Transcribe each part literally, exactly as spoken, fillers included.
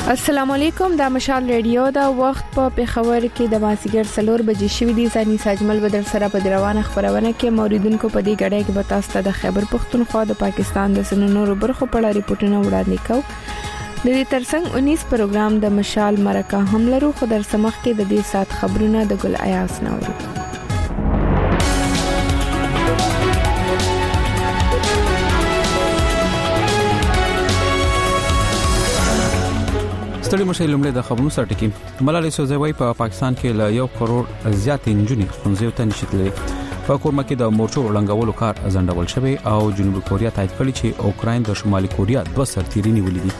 السلام علیکم، دا مشال ریډیو دا وخت په پیښور کې د مازیګر سلور بجې شوې دي. ځاني ساجمل بدر سره په روانه خبرونه کې موریدونکو په دې غړې کې به تاسو ته د خیبر پختونخوا د پاکستان د سننورو برخو په اړه ریپورتونه وړاندې کوو. د دې ترڅنګ انیس پروګرام د مشال مرکه هم لرو، خو در سمخ کې د دې سات خبرونه د ګل ایاس نورو. ستړي مشه لومړی د خبرونو سره ټکی. ملالۍ سوزوي په پا پاکستان کې له یو کروڑ زیات انجونی خونځو ته نشټلې. په کورما کې د مورچو وړاندولو کار ځنډول شوی او جنوبي کوریا تایید کړی چې اوکراین د شمالي کوریا دوه سرتیري نیولې دي.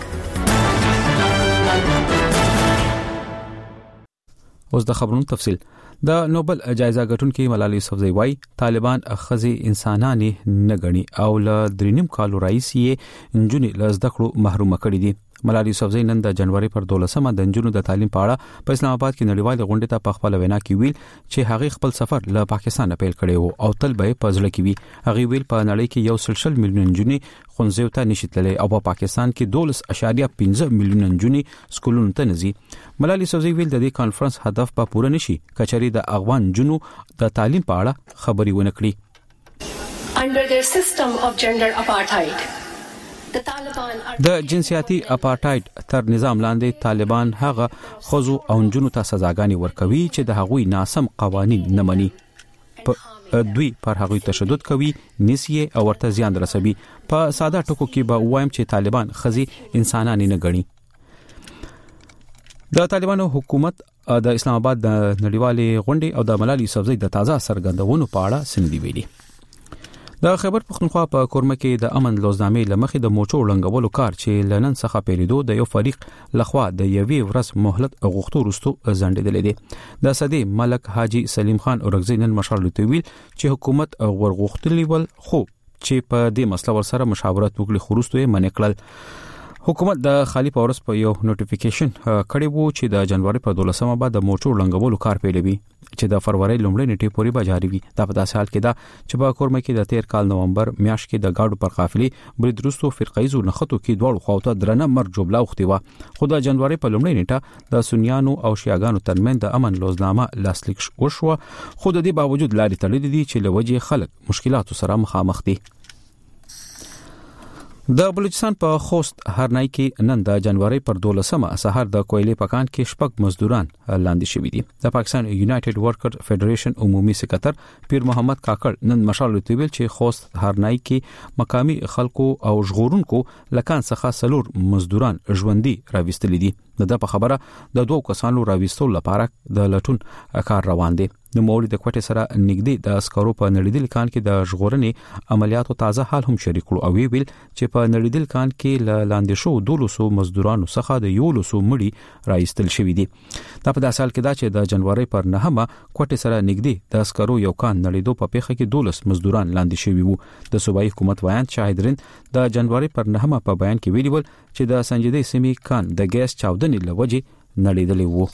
اوس د خبرونو تفصیل. د نوبل جایزه ګټونکې ملالۍ سوزوي وايي طالبان خزي انسانانه نه غني او له درینم کالو رئیسي انجونی له زده کړو محروم کړي دي. ملالۍ سوزوي نن د جنوري پر دولسمه د انجونو د تعلیم په اړه په اسلام آباد کې نړیوال غونډه ته په خپل وینا کې ویل چې هغه خپل سفر له پاکستان پیل کړی وو او تل به په ځل کې وي. هغه ویل په نړۍ کې یو سلسله میلیون انجونی خونځو ته نشیتلې او په پاکستان کې دولس اشاریه پنځه میلیون انجونی سکولونو ته نزي. ملالۍ سوزوي ویل د دې کانفرنس هدف په پوره نشي کچري د افغان جنو د تعلیم په اړه خبري ونه کړي. Under their system of gender apartheid, د جنسیاتي اپارټایډ تر نظام لاندې طالبان هغه خزو او جنونو ته سزاګانی ورکوي چې د هغوی ناسم قوانين نه مني. دوی پر هغوی تشدد کوي، نسیه او ورته زیان رسوي. په ساده ټکو کې به وایم چې طالبان خزي انسانان نه ګڼي. د طالبانو حکومت د اسلام آباد د نړیوالې غونډې او د ملالۍ سوزوي د تازه سرګندونو په اړه سندې ویلي. د خیبر پختونخوا په کورما کې د امن لوزنامې لمخې د موچو لنګولو کار چې لنن څخه پیریدو د یو فریق لخوا د یوې ورځ مهلت غوښتو وروسته ځنډېدل دي. د صدې ملک حاجی سلیم خان اورګزی نن مشال لوتویل چې حکومت ورغوښتلی ول خو چې په دې مسله ور سره مشاورت وکړي خروستو یې منې کړل. حکومت د خالی پاورس په یو نوټیفیکیشن کړی وو چې د جنوري په دولسمه بعد د موچو لنګولو کار پیلوي چې د فروری لومړۍ نیټې پورې به جاری وي. دا په داسې حال کې دا چې په کورما کې د تیر کال نومبر میاشت کې د گاډو پر قافلې برید وروسته فرقایزو نخښتو کې دوړو خواته درنه مرګ جوړلا وختي و. خو د جنوري په لومړۍ نیټه د سنیانو او شیعاګانو ترمن د امن لوزنامه لاسلیک وشو، خو د دې باوجود لارې تړلې دي چې لوجه خلک مشکلاتو سره مخامخ دي. د بلوچستان په خوست هرنای کې نن د جنوري پر دولسمه سحر د کویلې پکان کې شپږ مزدوران لاندې شوي دي. د پاکستان یونایټډ ورکر فدریشن عمومي سکرټر پیر محمد کاکړ نن مشال لوتویل چې خوست هرنای کې مقامی خلکو او ژغورونکو لکان څخه سلور مزدوران ژوندۍ راوستل دي. د په خبره د دوه کسانو راوستلو لپاره د لټون کار روان دي. د موري د کوټه سره نګدي د اسکرو په نړیدل کان کې د ژغورنې عملیاتو تازه حال هم شریک کړو او ویل چې په نړیدل کان کې لاندې شو دولسو مزدورانو څخه د یولسو مړي راایستل شوی دي. دا په داسې حال کې دا چې د جنوري پر نهمه کوټه سره نګدي د اسکرو یو کان نړیدو په پیښه کې دولس مزدوران لاندې شوی وو. د صوبایي حکومت وایي شاهدرین د جنوري پر نهمه په بیان کې ویلي ول چې د سنجیدې سیمې کان د ګیس چاودنې لوجه نړیدلې وو.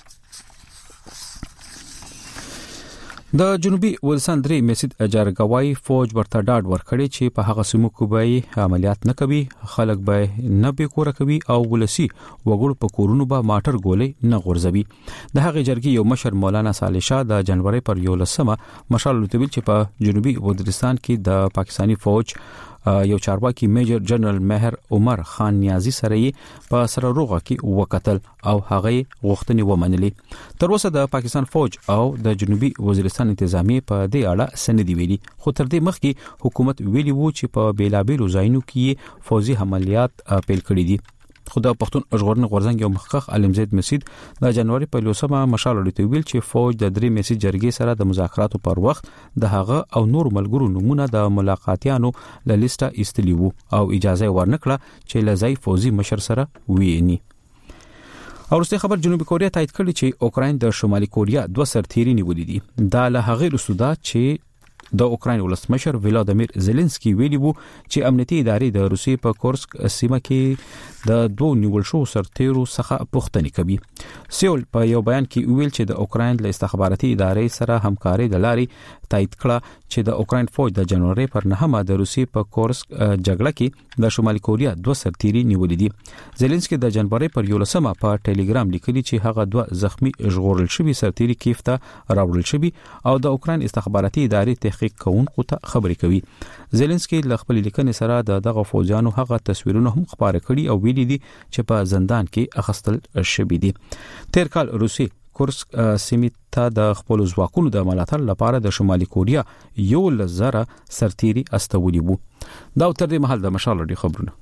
د جنوبي ولسندري میسید اجرګوای فوج ورته ډاډ ورکړي چې په هغه سیمو کې به عملیات نه کوي، خلک به نه به کور کوي او ولسی وګړو په کورونو به ماټر ګولې نه غورځوي. د هغه جرګي یو مشر مولانا صالح شاه د جنوري پر یولسمه مشال لوتویل چې په جنوبي وزیرستان کې د پاکستانی فوج یو چارواکي میجر جنرال مهر عمر خان نیازی سره یې په سره روغه کې وکتل او هغه غوښتنې ومنلې. تر اوسه د پاکستان فوج او د جنوبي وزیرستان انتظامیه په دې اړه سندې ویلي، خو تر دې مخکې حکومت ویلي وو چې په بیلابیلو ځایونو کې فوزي عملیات پیل کړي دي. خدا پښتون ژغورنې غورځنګ یو محقق علمزید مسید د جنوري په لوسمه مشال لوتویل چې فوج د درې میسي جرګې سره د مذاکراتو پر وخت د هغه او نور ملګرو نمونه د ملاقاتيانو له لیسټه ایستلی وو او اجازه ورنکړه چې لزای فوزي مشر سره ویني. اورسته خبر جنوبي کوریا تایید کړی چې اوکراین د شمالي کوریا دوه سرتیري نیولې دي. دا له هغه رسودا چې د اوکرين ولسمشر ولادیمیر زيلنسکي ویلي وو چې امنیتي ادارې د روسي په کورسک سیمه کې د دوه نیول شو سرتیرو څخه پوښتنه کوي. سیول په یو بیان کې ویل چې د اوکرين له استخباراتي ادارې سره همکاري د لاري تایید کړه چې د اوکرين فوج د جنوري پر نهمه د روسي په کورسک جګړه کې د شمالي کوریا دوه سرتیري نیولې دي. زيلنسکي د جنوري پر یولسمه په ټلګرام لیکلي چې هغه دوه زخمی ژغورل شوي سرتیري کیف ته راوړل شوي او د اوکرين استخباراتي ادارې تحقیق کوونکو ته خبري کوي. زيلنسکي له خپل لیکنې سره د دغه فوجانو هغه تصویرونه هم خبره کړي او ویلي دي چې په زندان کې اخستل شوي دي. تیر کال روسي کورسک سیمه ته د خپل ځواکونو د ملاتړ لپاره د شمالي کوریا یو لزره سرتیري استولي وو. دا تر دې مهال د مشال لري خبرونه.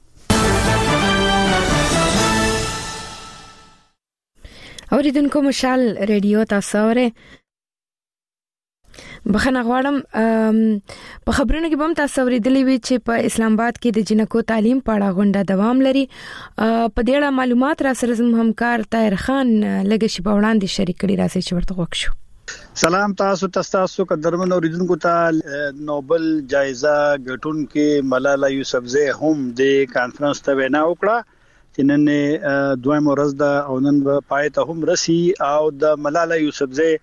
اوریدونکو مشال ریډیو تاسو اورئ. بخنه غواړم په خبرونو کې بم تاسو ورېدلې وی چې په اسلام آباد کې د جنکو تعلیم په اړه غونډه دوام لري. په دې اړه معلومات را سره زموږ همکار طاهر خان لږ شي په وړاندې شریک کړي راځي چې ورته وښیو. سلام تاسو تاسو قدرمن اوریدونکو ته نوبل جایزه ګټونکې ملاله یوسفزۍ هم د کانفرنس ته وینا وکړه چې نن دویم ورځ د او نن پای ته هم رسی او د ملاله یوسفزۍ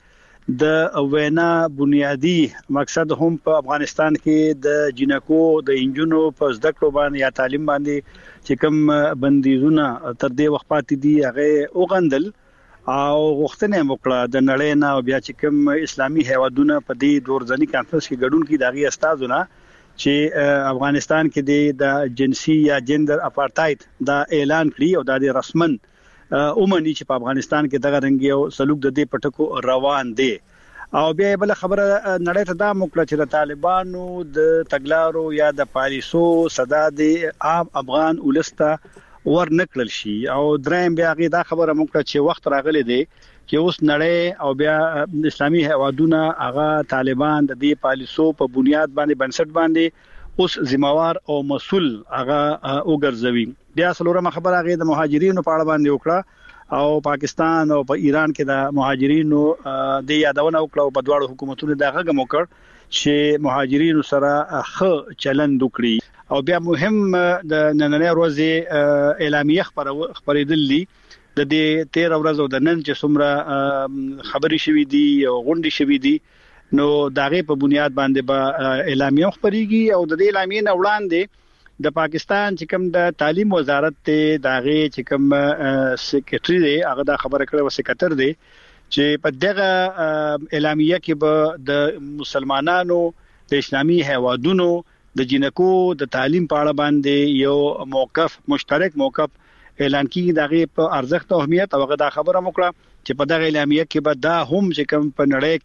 د وینا بنیادی مقصد هم په افغانستان کې د جنکو د انجونو په زده کړو باندې یا تعلیم باندې چې کوم بندیزونه تر دې وخت پاتې دي هغه اوغندل او غوښتنه وکړه د نړۍ نه بیا چې کوم اسلامي هیوادونه په دې دورځنی کانفرنس کې ګډون کې داغي استادونه چې افغانستان کې د جنسي یا جندر اپارټایډ دا اعلان کړی او د رسمن اومني چې په افغانستان کې دغه رنګي او سلوک د دې پټکو روان دي. او بیا بل خبره نړۍ ته دا موکړه چې د طالبانو د تګلارو یا د پالیسو صدا د عام افغان ولسته ور نکړل شي او دریم بیا غي دا خبره موکړه چې وخت راغلی دی چې اوس نړۍ او بیا اسلامي هوادونه هغه طالبان د دې پالیسو په بنیاد باندې بنسټ باندې اوس ذمہوار او مسؤل هغه وګرځوي. بیا څلورمه خبره هغه د مهاجرینو په اړه باندې وکړه او پاکستان او په ایران کې د مهاجرینو د یادونه وکړه او په دواړو حکومتونو دغه غو وکړ چې مهاجرینو سره ښه چلند وکړي او بیا مهم د نننې ورځې اعلامیه خبرېدلې د دې تیر ورځو د نن چې څومره خبري شوې دي او غونډې شوې دي نو داغه په بنیاد باندې به اعلامیه خبريږي او د دې اعلامیې نه وړاندې د پاکستان چې کوم د تعلیم وزارت ته داغه چې کوم سیکریټری دی هغه دا خبره کړې و سیکریټر دی چې په دغه اعلامیه کې به د مسلمانانو د اسلامي هیوادونو د جنکو د تعلیم په اړه باندې یو موقف مشترک موقف اعلان کیږي دغه په ارزښت او اهمیت او هغه دا خبره وکړه چې په دغه اعلامیه کې به دا هم چې کوم په نړۍ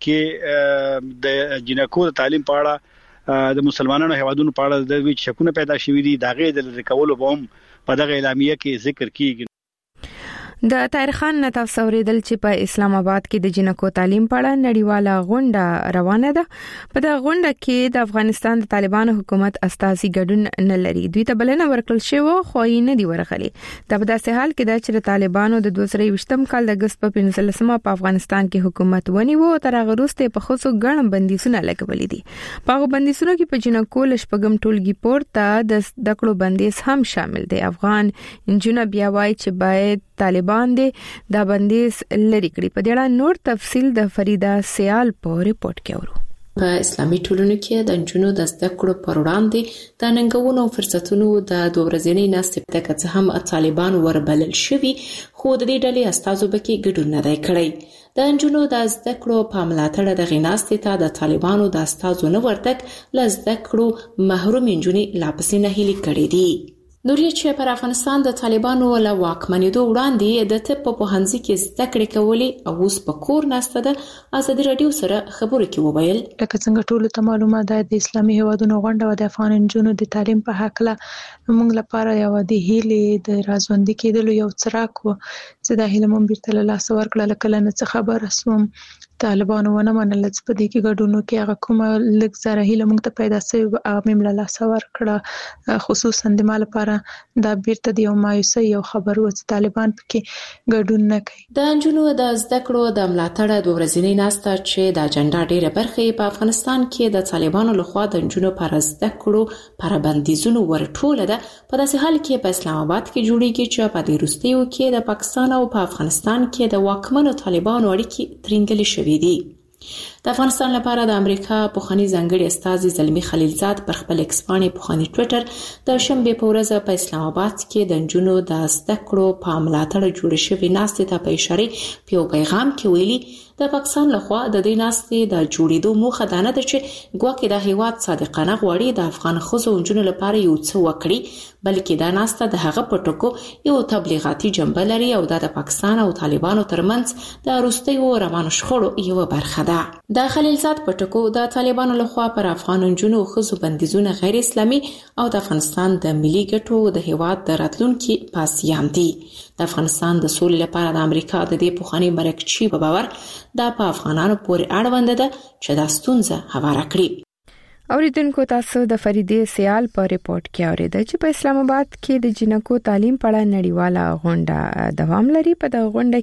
کې د جنکو د تعلیم په اړه د مسلمانانو هیوادونو په اړه د ویچ شکونه پیدا شوې دي دغه د ریکولو بوم په دغه اعلامیه کې ذکر کیږي. د طاهر خان نه تاسو اوریدل چې په اسلام آباد کې د جنکو تعلیم په اړه نړیواله غونډه روانه ده. په دغه غونډه کې د افغانستان د طالبانو حکومت استازي ګډون نه لري. دوی ته بلنه ورکړل شوی خو یې نه دی ورغلي. دا په داسې حال کې ده چې د طالبانو د دوه زره یوولسم کال د اگست په پنځلسمه په افغانستان کې حکومت ونیو او تر هغه وروسته په خصوص ګڼ بندیزونه لګولې دي. په هغه بندیزونو کې په جنکو لشپګم ټولګي پورته د دکړو بندیز هم شامل دي. افغان انجنیر بیا وایي چې باید طالبان باندې دا بندیز لري کړی. په دې اړه نور تفصیل د فریدا سیال په ریپورت کې ورو. په اسلامي ټولنو کې د انجونو د زده کړو پر وړاندې د ننګونو او فرصتونو د دوه ورځې ناستې د کڅ هم طالبان وربلل شوي خو د دې ډلې استازو بکی ګډون نه دی کړی. د انجونو د زده کړو په ملاتړ د غیناستې ته د طالبانو د استازو نه ورتک ل زده کړو محروم انجونې لا پسې نه هلي کړي دي. نوري چې پر افغانستان د طالبانو له واکمنېدو وړاندې د طب په پوهنځي کې زده کړې کولې او اوس په کور ناسته ده ازادي رادیو سره خبرو کې وویل لکه څنګه ټول ته معلومه ده د اسلامي هیوادونو غونډه او د افغان انجونو د تعلیم په حق له موږ لپاره یو د هیلې د رازوندي کېدلو یو څراک و چې د هیله مون بیرته له لاس ورکړه لکه نه څه خبر اسوم طالبانو ونه منل چې په دې کې ګډون کې هغه کومه لږ زره هیله موږ ته پیدا شوی هغه مملا لا سوار کړه خصوصا د مال لپاره دا بیرته د یو مایوسي یو خبر و چې طالبان پکې ګډون نه کوي. د انجونو د زده کړو د ملاتړ د ورځنی ناسته چې د اجنډا ډیره برخه په افغانستان کې د طالبانو لخوا د انجونو پر زده کړو پر بندیزونو ورټوله ده په داسې حال کې په اسلام آباد کې جوړیږي چې په دې وروستیو کې د پاکستان او په افغانستان کې د واکمنو طالبانو اړیکې ترنګلې شوې دي. د افغانستان لپاره د امریکا پوخانی ځانګړي استاذ زلمی خلیلزاد پر خپل ایکس باندې پوخانی ټوئیټر د شنبه په ورځ په اسلام آباد کې د انجونو د زده کړو په ملاتړ جوړ شوی ناستې ته په اشاره په پیغام کې ویلي د پاکستان لخوا د دې ناستې د جوړېدو موخه دا نه ده چې ګواکې د هیواد صادقانه غواړي د افغان ښځو انجونو لپاره یو څه وکړي بلکې دا ناسته د هغه په ټکو یو تبلیغاتي جنبه لري او د پاکستان او طالبانو ترمنځ د وروستیو روانو شخړو یو برخه ده. د خلیلزاد په ټکو د طالبانو لخوا پر افغان انجونو او ښځو بندیزونه غیر اسلامي او د افغانستان د ملي ګټو د هیواد د راتلونکي پاسيان دي. د افغانستان د سولې لپاره د امریکا د دې پوخانی مرکچی په باور دا په افغانانو پورې اړوند ده چې دا ستونزه هواره کړي. اوریدونکو تاسو د فریدې سیال په ریپورت کې اوریدل چې په اسلام آباد کې د جنکو تعلیم په اړه نړیواله غونډه دوام لري. په دغه غونډه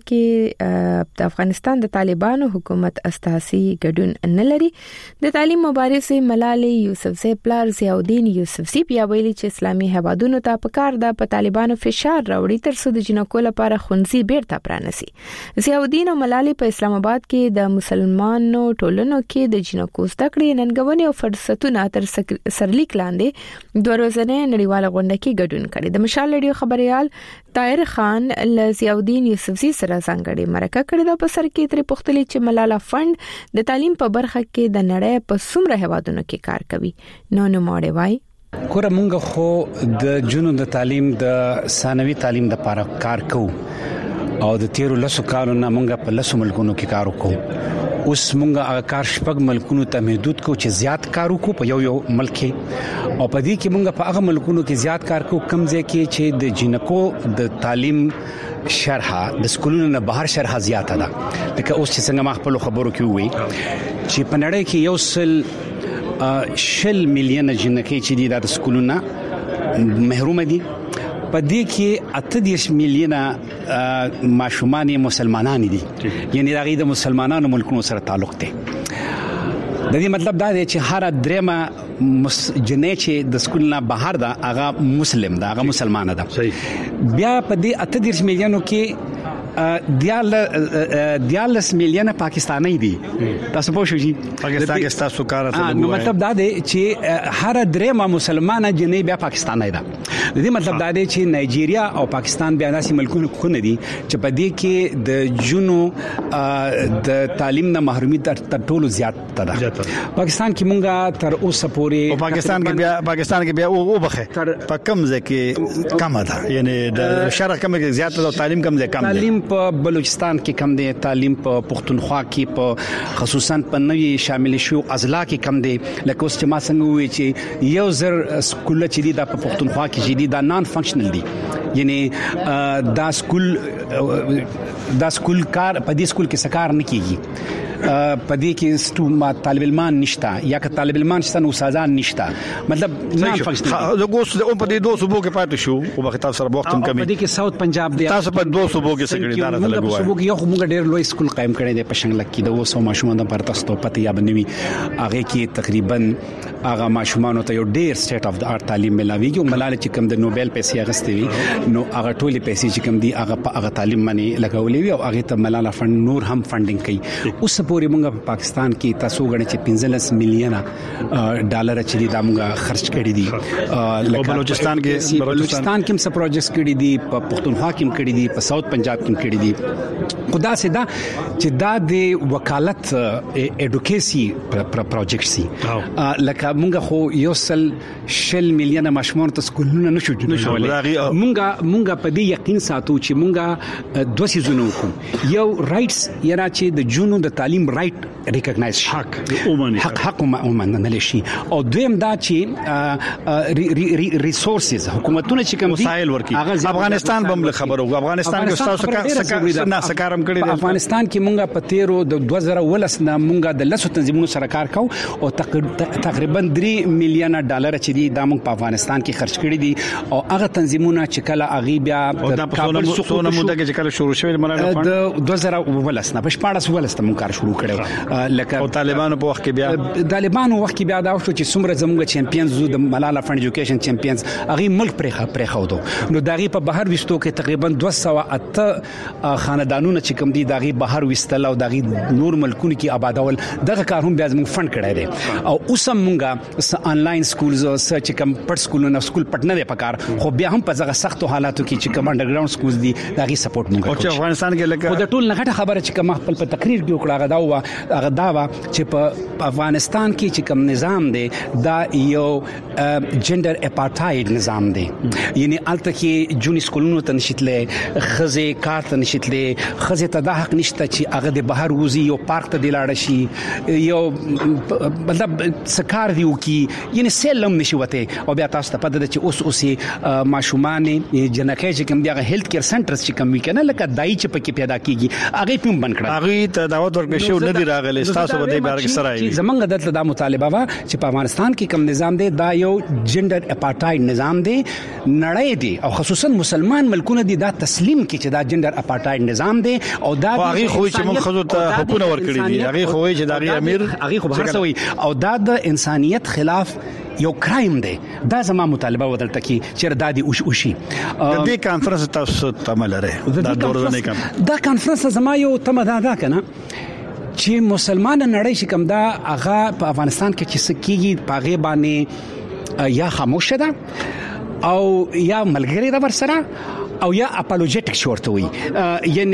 کې د افغانستان د طالبانو حکومت استاسي ګډون نه لري. د تعلیم مبارزې ملالۍ یوسفزۍ پلار ضیاءالدین یوسفزۍ بیا ویلي چې اسلامي هیوادونو ته پکار ده په طالبانو فشار راوړي ترڅو د جنکو لپاره خونځي بیرته پرانسي. ضیاءالدین او ملالۍ په اسلام آباد کې د مسلمانانو ټولنو کې د جنکو زده کړې ننګونې او فرصت تونه تر سرلیک لاندې دوه ورځې نړیواله غونډه کې ګډون کړي. د مشال رادیو خبريال طاهر خان ل ضیاءالدین یوسفزۍ سره څنګه مرکه کړې ده په سر کې تر پختلې چې ملاله فند د تعلیم په برخه کې د نړۍ په څومره هیوادونو کې کار کوي. نو نو ماړې وای کور مونږ خو د جنونو د تعلیم د ثانوي تعلیم د لپاره کار کوو او د تیرو لسو کالونو مونږ په لسو ملکونو کې کار وکړو. اوس مونږه هغه کار شپږ ملکونو ته محدود کو چې زیات کار وکړو په یو یو ملک او په دې کې مونږه په هغه ملکونو کې زیات کار کوو کم ځای کې چې د جنکو د تعلیم شرحه د سکولونو نه بهر شرحه زیاته ده. لکه اوس چې څنګه ما خپل خبرو کې وې چې په نړۍ کې یو سل شل میلیون جنکې چې دي د سکولونو محروم دي. په دې کې اته دیش میلیونه ماشومان مسلمانان دي یعنی دغه د مسلمانانو ملکونو سره تعلق دی. د دې مطلب دا دی چې هر درېمه جنې چې د سکول نه بهر ده هغه مسلم ده هغه مسلمان ده. بیا په دې اته دیش میلیونو کې دیال دیالس میلیونه پاکستانی دي. تاسو پوه شئ پاکستان کې تاسو کار ته نو مطلب دا دی چې هر درېمه مسلمان جنې بیا پاکستانی ده. د دې مطلب دا دی چې نایجیریا او پاکستان بیا داسې ملکونه کونه دي چې په دې کې د جنو د تعلیم نه محرومي تر ټولو زیات ده. پاکستان کې مونږه تر اوسه پورې او پاکستان کې بیا پاکستان کې بیا او بخه په کم ځای کې کم ده یعنی د شرق کم کې زیات ده تعلیم کم ځای کم ده. په بلوچستان کې کم دي تعلیم په پښتونخوا کې په خصوصا په نوي شامل شو اضلاع کې کم دي. لکه اوس چې ما څنګه وی چې یو زر سکول چې دي د پښتونخوا کې چې دي دا نان فنکشنل دي یعنی دا سکول دا سکول کار په دې سکول کې سکار نه کیږي. په دې کې ستوما طالب علمان نشتا یا که طالب علمان شته نو استادان نشتا مطلب نان فنکشنل. زه ګوس د په دې دوه صوبو کې پاتې شو او په خطاب سره وخت هم کمی. په دې کې ساوث پنجاب دی تاسو په دوه صوبو کې سګړي دار ته لګوي. صوبو کې یو موږ ډېر لوی سکول قائم کړی دی په شنګلک کې د وسو ماشومان د پرتاستو پته یا بنوي هغه کې تقریبا هغه ماشومان ته یو ډېر سټیټ اف د ارت تعلیم ملاويږي او ملاله چې کوم د نوبل پیسې اغستې وي نو هغه ټولې پیسې چې کوم دي هغه په هغه تعلیم باندې لګولې وي او هغه ته ملاله فند نور هم فندینګ کوي. اوس پورې موږ په پاکستان کې تاسو غواړئ چې پنځلس میلیونه ډالر چې دا موږ خرج کړی دي. او بلوچستان کې بلوچستان کې څه پروجیکټس کړی دي په پښتونخوا کې کړی دي په ساوث پنجاب کې کړی دي. خدا سدا چې دا د وکالت اډوکیسي پروجیکټ سي لکه موږ خو یو سل شل میلیونه ماشومان ته سکولونه نشو جوړولای. موږ موږ په دې یقین ساتو چې موږ دوه سيزونه کوو. یو رائټس یرا چې د جنونو د تعلیم رائټ ریکګنایز شي حق عمومي حق حق ومنل شي او دویم دا چې ریسورسز حکومتونه چې کوم وسایل ورکي افغانستان بم خبرو افغانستان کې تاسو څه نه سکارم کړی دی افغانستان کې مونږه په تیرو د دوه زره ولس نه مونږه د لسو تنظیمونو سره کار کوو او تقریبا درې میلیونه ډالر چې دي د مونږ په افغانستان کې خرج کړی دي او هغه تنظیمونه چې کله اغي بیا د کابل سقوط موده کې کله شروع شوی ملانه د دوه زره ولس نه په شپږ ولس ته مونږ کار شروع کړو لکه او طالبانو په وخت کې بیا طالبانو وخت کې بیا دا شو چې څومره زموږ چمپیونز زو د ملاله فند ایجوکیشن چمپیونز هغه ملک پرې پرې خو دو نو داغي په بهر وستو کې تقریبا دوه سوه اته خاندانونه چې کوم دي داغي بهر وستل او داغي نور ملکونو کې آبادول دغه کار هم بیا زموږ فند کړی دی او اوس مونږه انلاین سکولز او سچ کوم پټ سکولونه سکول پټ نه دی پکار خو بیا هم په دغه سختو حالاتو کې چې کوم انډرګراوند سکولز دي داغي سپورټ مونږ او چې افغانستان کې لکه خو د ټول نه غټه خبره چې کوم خپل په تقریر کې وکړه غدا و هغه دا و چې په افغانستان کې چې کوم نظام دی دا یو جندر اپارټاید نظام دی یعنی الته کې جونی سکولونو ته نشیتلې خزه کار ته نشیتلې خزه ته د حق نشته چې هغه د بهر وزي یو پارک ته دی لاړ شي یو مطلب سکار دیو کې یعنی سلم نشي وته او بیا تاسو ته پد چې اوس اوسې ماشومان جنکه چې کوم دیغه هیلث کیر سنټرز چې کوم وکنه لکه دای چې پکې پیدا کیږي هغه پم بند کړه هغه ته دعوت ورکړ شو نه دی راغلی تاسو به بارګ سره ای زمونږ دلته د مطالبه وا چې په افغانستان کې کوم نظام دی دا یو جندر اپارټاید نظام دی نړۍ دی او خصوصا مسلمان ملکونه دي دا تسلیم کی چې دا جندر اپارټاید نظام دی او دا هغه خو چې موږ خزو ته حقونه ورکړي دي هغه خو چې دا امیر هغه خو هر څه او دا د انسانيت خلاف یو کرایم دی دا زما مطالبه ودلته کی چې دادی اوش اوشي د دې کانفرنس تاسو تمه لري دا دورونه کم دا کانفرنس زما یو تمه دا ده کنه چې مسلمان نړۍ شکم دا هغه په افغانستان کې چې سکیږي پاغه باندې یا خاموش ده او یا ملګری ده ورسره او یا اپولوجیټک شورته وي یعنی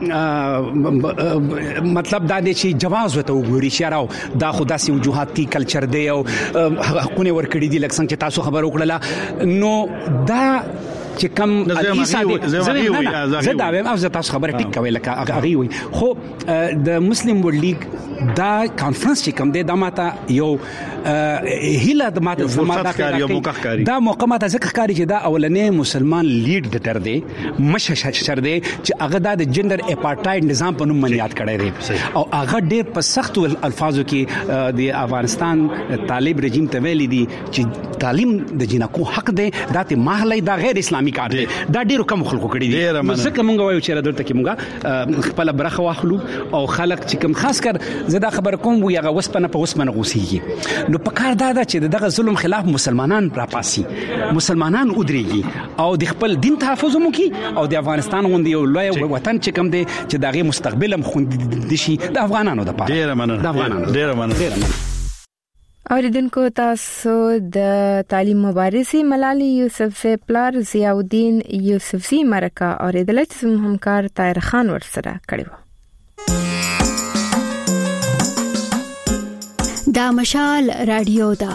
مطلب دا دی چې جواز وته وګوري چې راو دا خو داسې وجوهاتي کلچر دی او حقونه ورکړي دي لکه څنګه چې تاسو خبر وکړه نو دا چې کم حدیثه دي زه دا وایم او زه تاسو خبره ټیک کوي لکه هغه وي خو د مسلم ورلد لیگ دا کانفرنس چې کم دی دا ماته یو هیله د ماته زماده دا موقع ماته ځکه کاری چې دا اولنې مسلمان لیډر دی مششر دی چې هغه د جندر اپارټاید نظام په نوم بنیاد کړی دی او هغه ډېر په سختو الفاظو کې د افغانستان طالب رژیم ته ویلي دي چې تعلیم د جنکو حق دی دا ته مهلي دا غیر اسلامي کار دی دا ډېر کم خلکو کړی دي ځکه مونږ وایو چې دلته کې مونږه خپل برخه واخلو او خلک چې کوم خاص کر زدا خبر کوم وي هغه وسپنه په وسپنه غوسیږي نو په کار دا ده چې دغه ظلم خلاف مسلمانان راپاسي مسلمانان ودرېږي او د خپل دین تحفظ مو کی او د افغانستان غوندي یو لوی وطن چې کوم دی چې دغه مستقبل هم خوندي شي د افغانانو د پاره ډېر مننه د افغانانو ډېر مننه اوریدونکو تاسو د تعلیم مبارزي ملالي یوسف سے پلار ضیاء الدین یوسفزی مرکه اوریدل چې همکار طاهر خان ورسره کړو دا مشال رادیو دا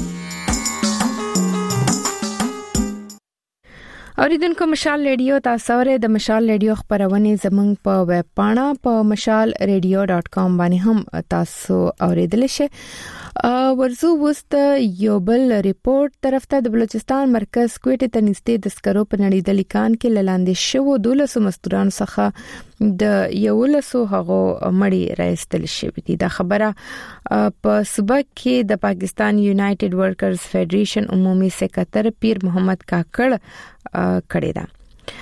اوریدونکو مشال رادیو تاسو ورته د مشال رادیو خبرونه زمنګ په ویب پاڼه په مشال رادیو ډاٹ کام باندې هم تاسو اوریدل شئ ورزو وست یو بل ریپورت طرف ته د بلوچستان مرکز کوټه ته نږدې د سکرو په نړیدل کان کې لاندې شو دولسو مستوران څخه د یولسو هغو مړی راستل شوی دي دا خبره په صبح کې د پاکستان یونایټډ ورکرز فدریشن عمومي سکرټر پیر محمد کاکړ کړی دا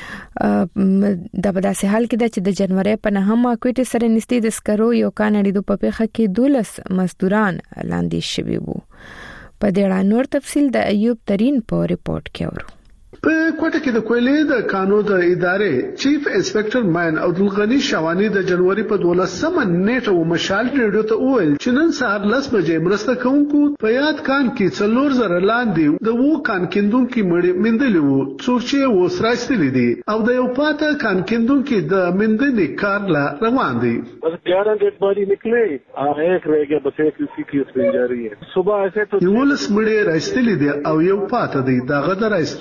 د بداسه حال کې د چې د جنوري په نهمه کوټه سره نږدې د سکرو یو کانړي د پپخه کې دولس مزدوران لاندې شوي وو په دې اړه نور تفصيل د ایوب ترين په ریپورت کې اورو په کوټه کې د کویلې د قانون د ادارې چیف انسپکټر ماین عبدالغنی شوانی د جنوري په دولسمه نیټه و مشال ریډیو ته وویل چې نن سهار لس بجې مرسته کوونکو په یاد کان کې څلور زره لاندې د وو کان کیندونکو مړي مندلې وو څوک چې وسراستلې دي او د یو پاته کان کیندونکو د مندلې کار لا روان دي بس ग्यारह dead body निकले एक रह गया बस एक उसी की उसमें जा रही है सुबह ऐसे तो یو لس مړي راستلې دي او یو پاته دي دغه د راستلو کار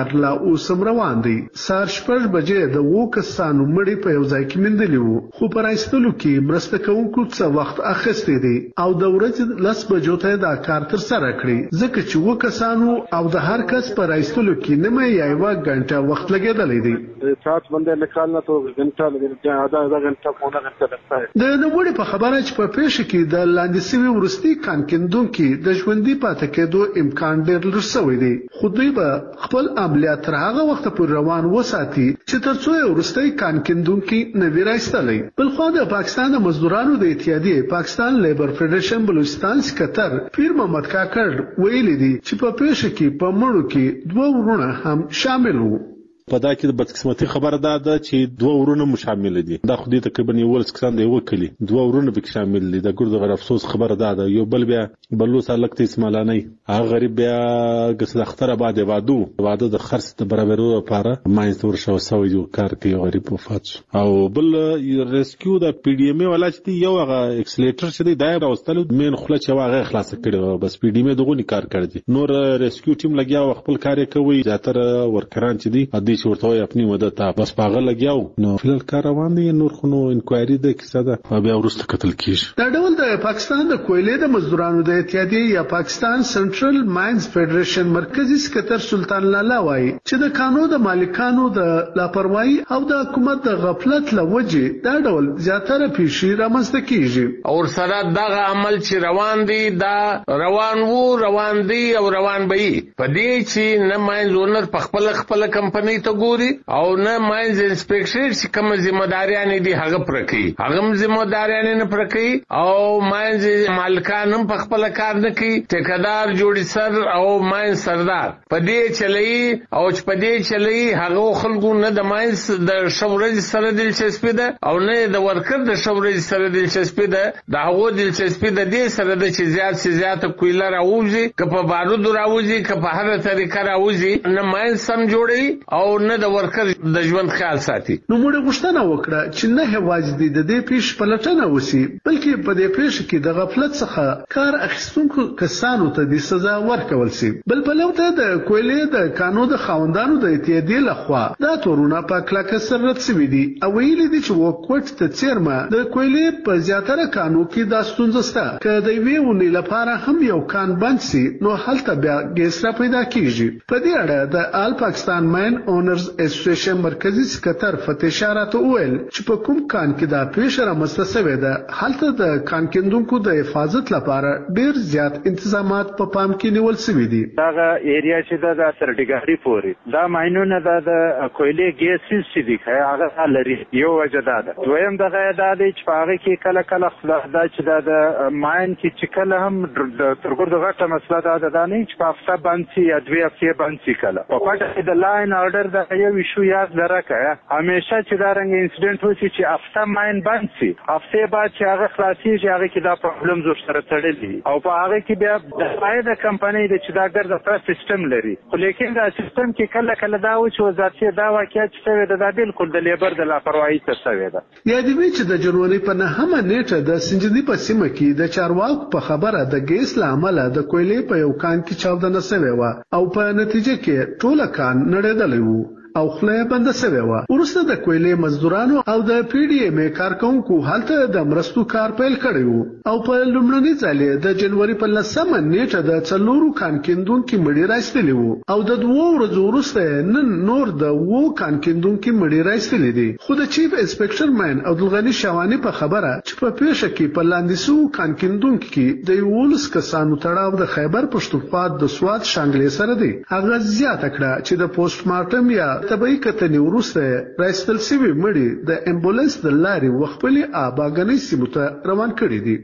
کار لا اوسم روان دی. سار شپږ بجې د وو کسانو مړي په یو ځای کې مندلي وو، خو پر ایستلو کې مرسته کوونکو څه وخت اخیستی دی او د ورځې لس بجو ته دا کار تر سره کړی، ځکه چې وو کسانو او د هر کس پر ایستلو کې نیمه یا یو غنټه وخت لګیدلی دی. سات باندې نکالنا تو غنټه لګیږي، آدھا آدھا غنټه پونه غنټه لګتا ہے. د نوړي په خبره چې په پیښه کې د لاندې سوي ورستي کانکندونکو د ژوندۍ پاتې کېدو امکان ډېر لږ شوی دی، خو دوی به خپل عملیات تر هغه وخت پورې روان وساتي چې ترڅو یو ورستي کانکندونکو نوی راستلی. بلخو د پاکستان د مزدورانو د اتحادیې پاکستان لیبر فدریشن بلوچستان سکتر پیر محمد کاکړ ویلي دي چې په پیښه کې په مړو کې دوه ورونه هم شامل وو. په دا کې د بدقسمتي خبره ده دا چې دوه ورونه مو شامل دي، دا خو دې تقریبا یو ولس کسان دی وکړي دوه ورونه به شامل دي. د ګرد غیر افسوس خبره ده دا یو بل بیا بلوس الکت اسماعیلانی هغه غریب بیا ګسل اختر بعد وادو واده د خرڅ د برابرو لپاره ماینځ ور شو سوي یو کار کوي غریب وفات او بل ریسکیو د پی ډی ام ولا چې یو هغه اکسلیټر چې دی دایر راوستل مین خله چې هغه خلاص کړي، بس پی ډی ام دغه کار کړی. نور ریسکیو ټیم لګیا خپل کار کوي، زیاتره ورکران چې دی چې ورته خپل مدد ته بس پاغه لګیاو. نو فلل کار روان دي، نور خو نو انکوایری د کیسه ده بیا ورسته قتل کیږي. دا ډول د پاکستان د کویلې د مزدورانو د اتحادیې یا پاکستان سنټرل ماینز فدریشن مرکزی سکتر سلطان لالا وایي چې د قانون د مالکانو د لاپروايي او د حکومت د غفلت لوجه دا ډول زیاتره پیښې رامنځته کیږي او سره دغه عمل چې روان دي دا روان وو روان دي او روان به په دې چې نه ماینز اونر په خپل خپل کمپنۍ ته ګوري او نه ماینز انسپیکټر چې کوم ځمېداریان دي هغه پرکې هغه ځمېداریان نه پرکې او ماینز مالکان هم په خپل کار نه کوي، ټیکدار جوړی سر او ماینز سردار په دې چلی او چې په دې چلی هغه خلکو نه د ماینز د شورج سره دلچسپي ده او نه د ورکر د شورج سره دلچسپي ده. د هغه دلچسپي ده دې سره د چې زیات سي زیات کویلر راوځي که په بارود راوځي که په هر طریقه راوځي، نه ماینز سم جوړي او نه د ورکر د ژوند خیال ساتي. نو موږ غوښتنه وکړه چې نه هواج دي د دې پیښ پلټنه وسی، بلکې په دې پیښ کې د غفلت څخه کار اخیستونکو کسانو ته د سزا ورکول شي. بل په لور ته د کویلې د قانون د خاوندانو د اتحادیې لخوا دا تورونه په کلکه سره رسېدي دي او ویلي دي چې وکوټ ته چیرمه د کویلې په زیاتره قانون کې دا ستونزه شته که د یوې ونې لپاره هم یو کان بند شي نو هلته بیا ګیسرا پیدا کیږي. په دې اړه د آل پاکستان ماین اونرز اسوسییشن مرکزی سکتر فتح شارات ویل چې په کوم کان کې دا پیښه رامنځته شوې ده هلته د کان کیندونکو د حفاظت لپاره ډیر زیات انتظامات په پام کې نیول شوي دي. دا ایریا چې دا تر ډیګاری پورې دا ماینونه د کویلې ګیسز چې دي هغه لري یو وجه ده. دویم دغه دا دی چې هغه کې کله کله دا چې د ماین کې چې کله هم ترګور دغه ټه مسله ده دا نه چې په هفته باندې یا دوه هفته باندې کله په پټه د لاین آرډر د یو شو یاد لرکه همیشه چې دا رنګ انسیډنټ وشي چې هفته ماین باندې شي هفته بعد چې هغه خلاصي چې هغه کې دا پرابلم زور سره تړلي او په هغه کې بیا د فائدہ کمپنۍ د چې دا ګرځه پر سیستم لري، خو لیکن دا سیستم کې کله کله دا و چې وزارتي دا واقعیت چې دا بالکل د لیبر د لاپروايي څخه شوی ده. یادوي چې د جنوري په نهمه نیټه د سنجدي په سیمه کې د چارواکو په خبره د ګیس لامل د کویلې په یو کان کې چاودنه شوې و او په نتیجه کې ټول کان نړیدلی و او خله بنده شوی و. ورسته د کویلې مزدورانو او د پی ډی ام کارکونکو هلته د مرستو کار پیل کړی وو او په لومړني ځل د جنوري په لسمه نیټه د څلورو کان کیندونکو مړي راستلی وو او د دوه ورځې وروسته نن نور د وو کان کیندونکو مړي راستلی دي. خو د چیف انسپیکټر ماین عبدالغنی شوانی په خبره چې په پیښه کې په لاندې سو کان کیندونکو کې د یولس کسانو تړاو د خیبر پښتونخوا د سواد شانګلې سره دی. هغه زیاته کړه چې د پوسټ مارټم یا طبي کتنې وروسته راستل شوی مړي د امبولانس د لارې وخپلې آباګنۍ سیمو ته روان کړي دي.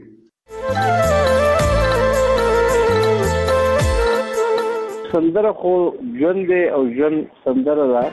سندره خو ژوند دی او ژوند سندره ده،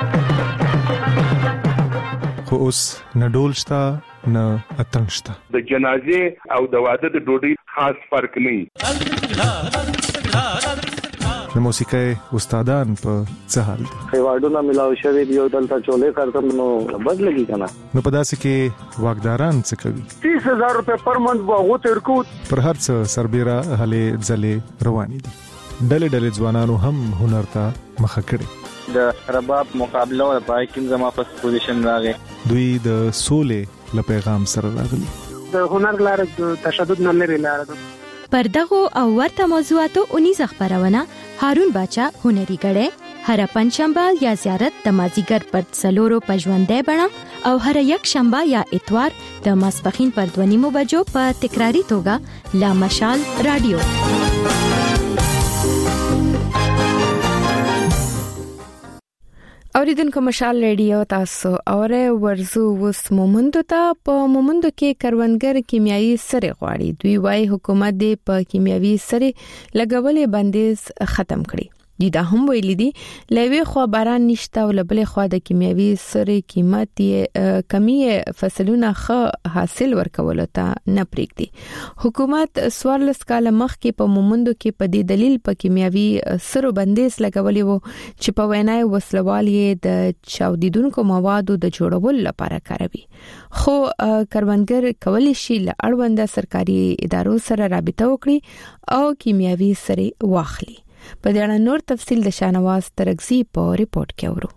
خو اوس نه ډول شته نه اتڼ شته. د جنازې او د واده د ډوډۍ خاص فرق نه. د موسیقۍ استادان په څه حال دي؟ خیواډونه ملاو شوی دی او دلته چولې کارتم نو بد لګي کنه. نو په داسې کې واګداران څه کوي؟ تیس هزار روپے پر منت واغو تر کو پر هر څه سربېره هلې ځلې روانې دي. ډلې ډلې ځوانانو هم هنر ته مخه کړې. د رباب مقابله او پای کې زما فرست پوزیشن راغی. دوی د سولې له پیغام سره راغلي. د هنر لار د تشدد نه لري لار ده. پر دغه او ورته موضوعاتو اونیزه خبرونه هارون باچا هنري غړې هر پنځشنبه یا زیارت د مازیګر پر څلورو پښوندې بڼه او هر یک شنبه یا اتوار د ماسپخین پر دوه نیمو بجو په تکراری توګه لا مشال رادیو. اوریدونکو مشال ریډیو تاسو اوره ورزو وس مومندو ته په مومندو کې کروندګر کیمیاوي سره غواړي. دوی وايي حکومت دې په کیمیاوي سره لګولې بندیز ختم کړي. دی دا هم ویلي دي لوي خو باران نشته او لبلې خو د کیمیاوي سره قیمت یې کمی فصلونه ښه حاصل ورکول ته نه پریږدي. حکومت سوارلس کال مخکې په مومندو کې په دې دلیل په کیمیاوي سره بندیز لګولې وو چې په وینای وسلوال یې د چاودیدونکو موادو د جوړولو لپاره کاروي. خو کروندګر کولی شي له اړوند سرکاري ادارو سره رابطه وکړي او کیمیاوي سره واخلي. په دې اړه نور تفصیل د شانواز ترغزي په ریپورت کې ورو.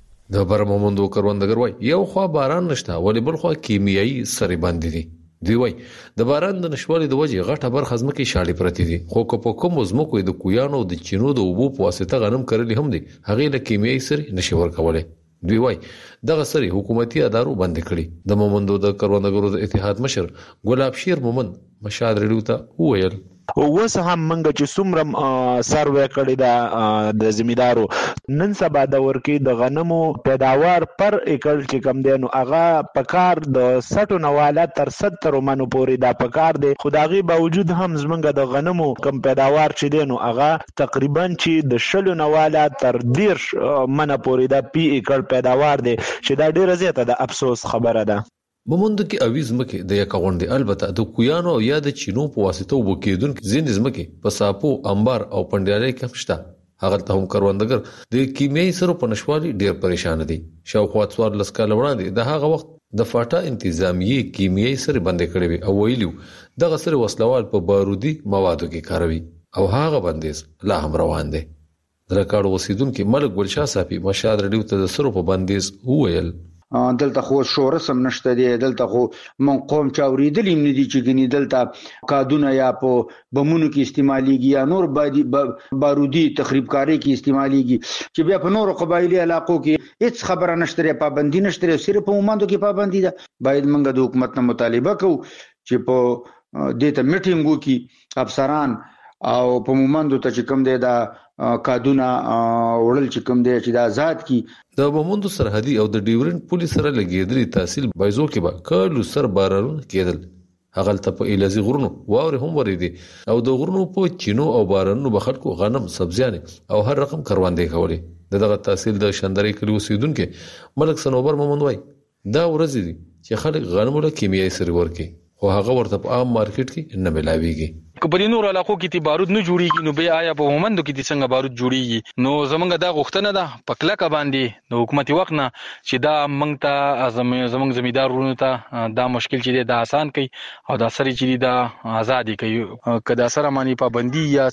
د برمومندو کروندګر وای یو خو باران نشته ولې بل خو کیمیاوي سره باندې دي. دی وای د باران د نشوالي د وجې غټه برخه ځمکې شاړې پرتی دي خو په کوم ځمکو د کویانو د چینو د اوبو په واسطه غنم کرلی هم دي هغه له کیمیاوي سره نشي ورکولای. دوی وای دغه سری حکومتي ادارو بند کړي. د مومندو د کروندګرو د اتحاد مشر ګلاب شیر مومند مشاد ریډیو ته وویل اوس هم منګه چې څومره سروې کړی دا د زمیدارو نن سبا د ورکی د غنمو پیداوار پر ایکل چې کم دی نو هغه پکار د سټو نواله تر ستر منو پورې دا پکار دی. خدایي باوجود هم زمونږ د غنمو کم پیداوار چې دی نو هغه تقریبا چې د شلو نواله تر دیرش منو پورې دا پی ایکل پیداوار دی چې دا ډیره زیاته د افسوس خبره ده. مومندو کې اویز مکه د یک غونډې البته د کویانو او یا د چینو په واسطه وبکیدون زین زمکه په ساپو انبار او پندیالې کې شته. هغه ته هم کروندګر د کیمیاوي سره په نشوالي ډیر پریشان دي. شاوخوا څوار لسکاله وړاندې د هغه وخت د فاټا انتظامیه کیمیاوي سره بند کړی وي او ویلو دغه سره وسلوال په بارودي موادو کې کاروي او هغه بندیز لا هم روان دي. د ریکارډ وسیدونکو ملک ګلشاه صاحب مشاد ریډیو ته د سره په بندیز وویل دلته خو شور سم نشته دی. دلته خو من قوم چاوریدلې نه دي چې ګنې دلته کادونه یا په بمونو کې استعماليږي یا نور بادي بارودي تخریبکاری کې استعماليږي چې بیا په نورو قبایلی علاقو کې هیڅ خبره نشته، پابندي نشته، صرف په مومندو کې پابندي ده. باید موږ د حکومت نه مطالبه کوو چې په دې ته میټینګ وکړي افسران او په مومندو ته چې کوم دی دا کادونه وړل چې کوم دی چې دا آزاد کی. د مومندو سرحدي او د ډیورنټ پولیس سره لګیدلي تحصیل بایزو کې به کلو سر بارون کېدل. هغه ته په الازي غرونو واوري هم ورېدي او د غرونو په چینو او بارانو بخلکو غنم سبزیانه او هر رقم کروندې کولې. دغه تحصیل د شندري کلی اوسیدونکو ملک سنوبر مومند وای دا ورځ دي چې خلک غنمو له کیمیاوي سره ورکي خو هغه ورته په عام مارکیټ کې نه ملاويږي. کبري نور علاقو کې تی بارود نه جوړیږي نو بیا آیا په مومندو کې د څنګه بارود جوړیږي؟ نو زمونږ دا غوښتنه ده په کلکه باندې د حکومتي وخت نه چې دا موږ ته زمونږ زمیدارونو ته دا مشکل چې دا آسان کوي او دا سره چې دا آزادي کوي کدا سره مانی پابندي یا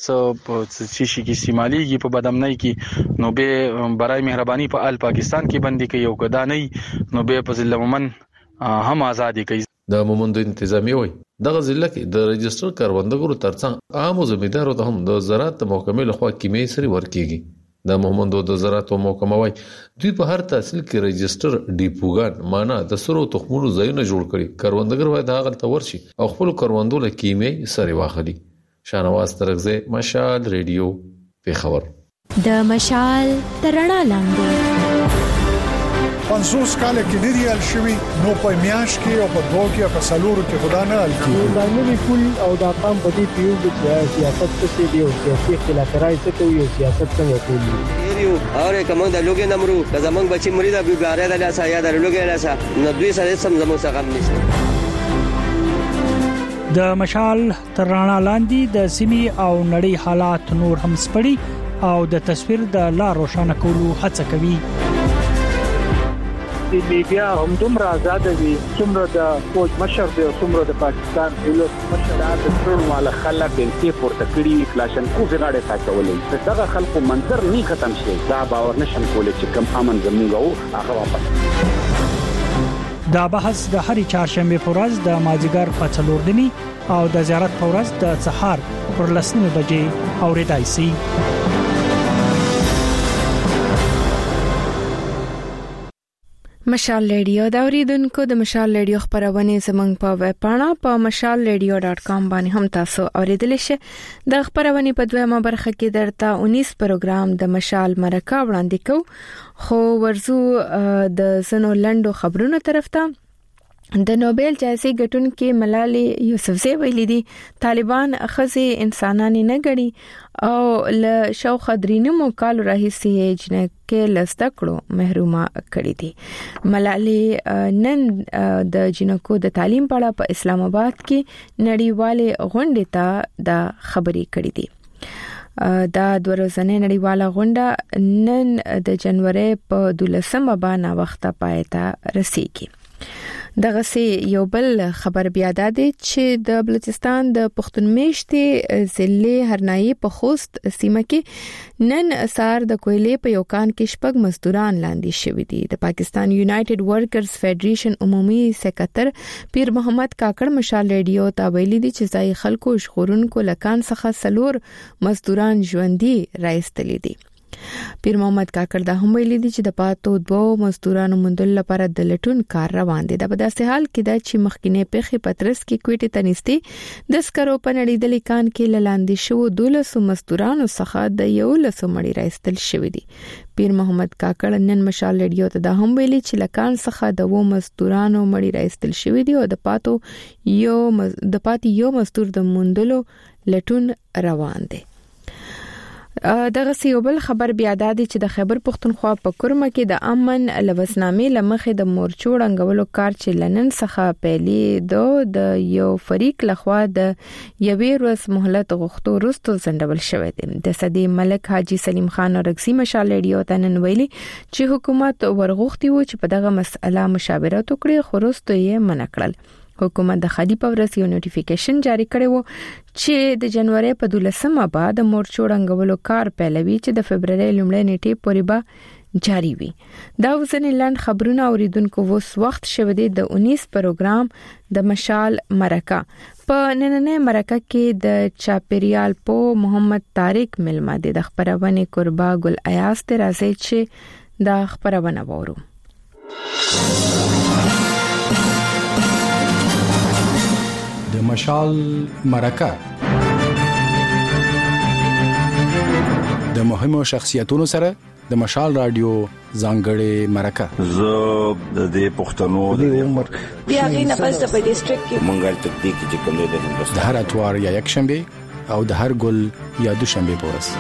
څه شي کې استعماليږي په بدامنۍ کې نو به برای مهرباني په ال پاکستان کې بندي کوي او کدا نه نو به په ضلع مومن هم آزادي کوي. د مومندو انتظامی وای دغه ضلع کې د رجستر کاروندګرو ترڅنګ عام زمیدارو ته هم د زراعت محکمې لخوا کیمیاوي سره ورکیږي. د مومندو د زراعت محکمه وای دوی په هر تحصیل کې رجستر ډیپوګان معنا د سرو تخمونو ځایونه جوړ کړي. کاروندګر وای د هغه ته ورشي او خپل کاروندو له کیمیاوي سره واخلي. شانواز ترغزه مشال ریډیو پیښور. د مشال ترڼا لاندې پنځوس کال کې ډیری الشوي نو په میاش کې او په دوه کې په سلورو کې خدا نه الکی دا نوې کول او دا قام په دې پیو د سیاست څخه دی او سیاسي اختلاف راځي ته یو سیاست څنګه کوي ډیریو اور کوم د لوګي نمرو د زمنګ بچی مرید ابو ګاره د لاسه یا د لوګي لاسه نو دوی سره سم زمو څخه غم نشته. د مشال ترڼا لاندې د سیمي او نړۍ حالات نور هم سپړي او د تصویر د لا روښانه کولو هڅه کوي. د لیبیا هم دومره آزاد دي څومره د فوج مشر دی او څومره د پاکستان دولت مشر د ټول مال خلک د پورته کړي کلاشنکوف غاړه ساتولې دغه خلکو منظر نه ختم شي دا باور نشم کولای چې کم امن زموږ او هغه واپس دا بحث د هرې چهارشنبه په ورځ د مازیګر په څلور دني او د زیارت په ورځ د سحر پر لسنیمه بجې اوریدای شي. مشال ریډیو دا اوریدونکو د مشال ریډیو خبرونه زمنګ په ویب پاڼه په مشال ریډیو ډاټ کام باندې هم تاسو اوریدلی شئ. د خبرونه په دویمه برخه کې درته انیس پروګرام د مشال مرکه وړاندې کوو خو ورزو د زنو لندو خبرونو طرف ته. د نوبل جایزې ګټونکې ملالۍ یوسفزۍ ویلي دي طالبان خزې انسانان نه ګڼي او له شاوخوا درېنیمو کالو راهیسې جنکې له زده کړو محرومه کړي دي. ملالۍ نن د جنکو د تعلیم په اړه په اسلام آباد کې نړیوالې غونډې ته د خبرې کړې دي. دا د ورځنۍ نړیواله غونډه نن د جنوري په دولسمه باندې وخت پای ته رسیږي. دغه سي یو بل خبر بیا ده چې د بلوچستان د پښتون میشتي ضلع هرنايي په خوست سیمه کې نن سار د کویلې په یو کان کې شپږ مزدوران لاندې شوي دي. د پاکستان یونایټډ ورکرز فدریشن عمومي سکرټر پیر محمد کاکړ مشال ریډیو ته ویلي دي چې ځای خلکو شخورونکو لکان څخه سلور مزدوران ژوندۍ راځتلي دي. پیر محمد کاکړ دا هم ویلي دي چې د پاتو دوه مزدورانو موندل لپاره د لټون کار روان دي. دا په داسې حال کې ده چې مخکینه پیخي پترس کې کوټه تنيستي د سکرو په نړیدلې کان کې لاندې شو دولس مزدورانو څخه د یو لس مړي راستل شوې دي. پیر محمد کاکړ نن مشال ریډیو ته دا هم ویلي چې لکان څخه د و مزدورانو مړي راستل شوې دي او د پاتو یو د پاتې یو مزدور د موندلو لټون روان دي. دغه سیوبل خبر بیا ده چې د خیبر پختونخوا په کورمه کې د امن لوسنامې لمخې د مورچو ړنګولو کار چې لنن څخه پیلي دو د یو فریق لخوا د یوې ورځ مهلت غوښتو وروسته ځنډول شوی دی. د صدی ملک حاجی سلیم خان رګزی مشال ریډیو ته نن ویلي چې حکومت ورغوښتي و چې په دغه مسله مشاورت وکړي خو وروسته یې منع کړل. حکومت د خالي پورس یو نوټیفیکیشن جاری کړی و چې د جنوري په دولسمه بعد مورچو ړنګولو کار پیلوي چې د فبرवरी لومړۍ نیټې پورې به جاری وي. دا وزن لاند خبرونه اوریدونکو وس وخت شوه د انیس پروګرام د مشال مرکه په نننې مرکه کې د چاپریال په محمد طارق ملما د خبرونه قربا ګل ایاز ته راځي چې دا خبرونه وورو. د مشال مرکه د مهمو شخصیتونو سره د مشال رادیو ځانګړې مرکه زه د دې پښتنو د عمر بیا غي نه پس په ډیسټریکټ کې مونږه تطبیق چې کوم د هندوستان د هر اتوار یا یک شنبه او د هر ګل یا دوشنبه پورس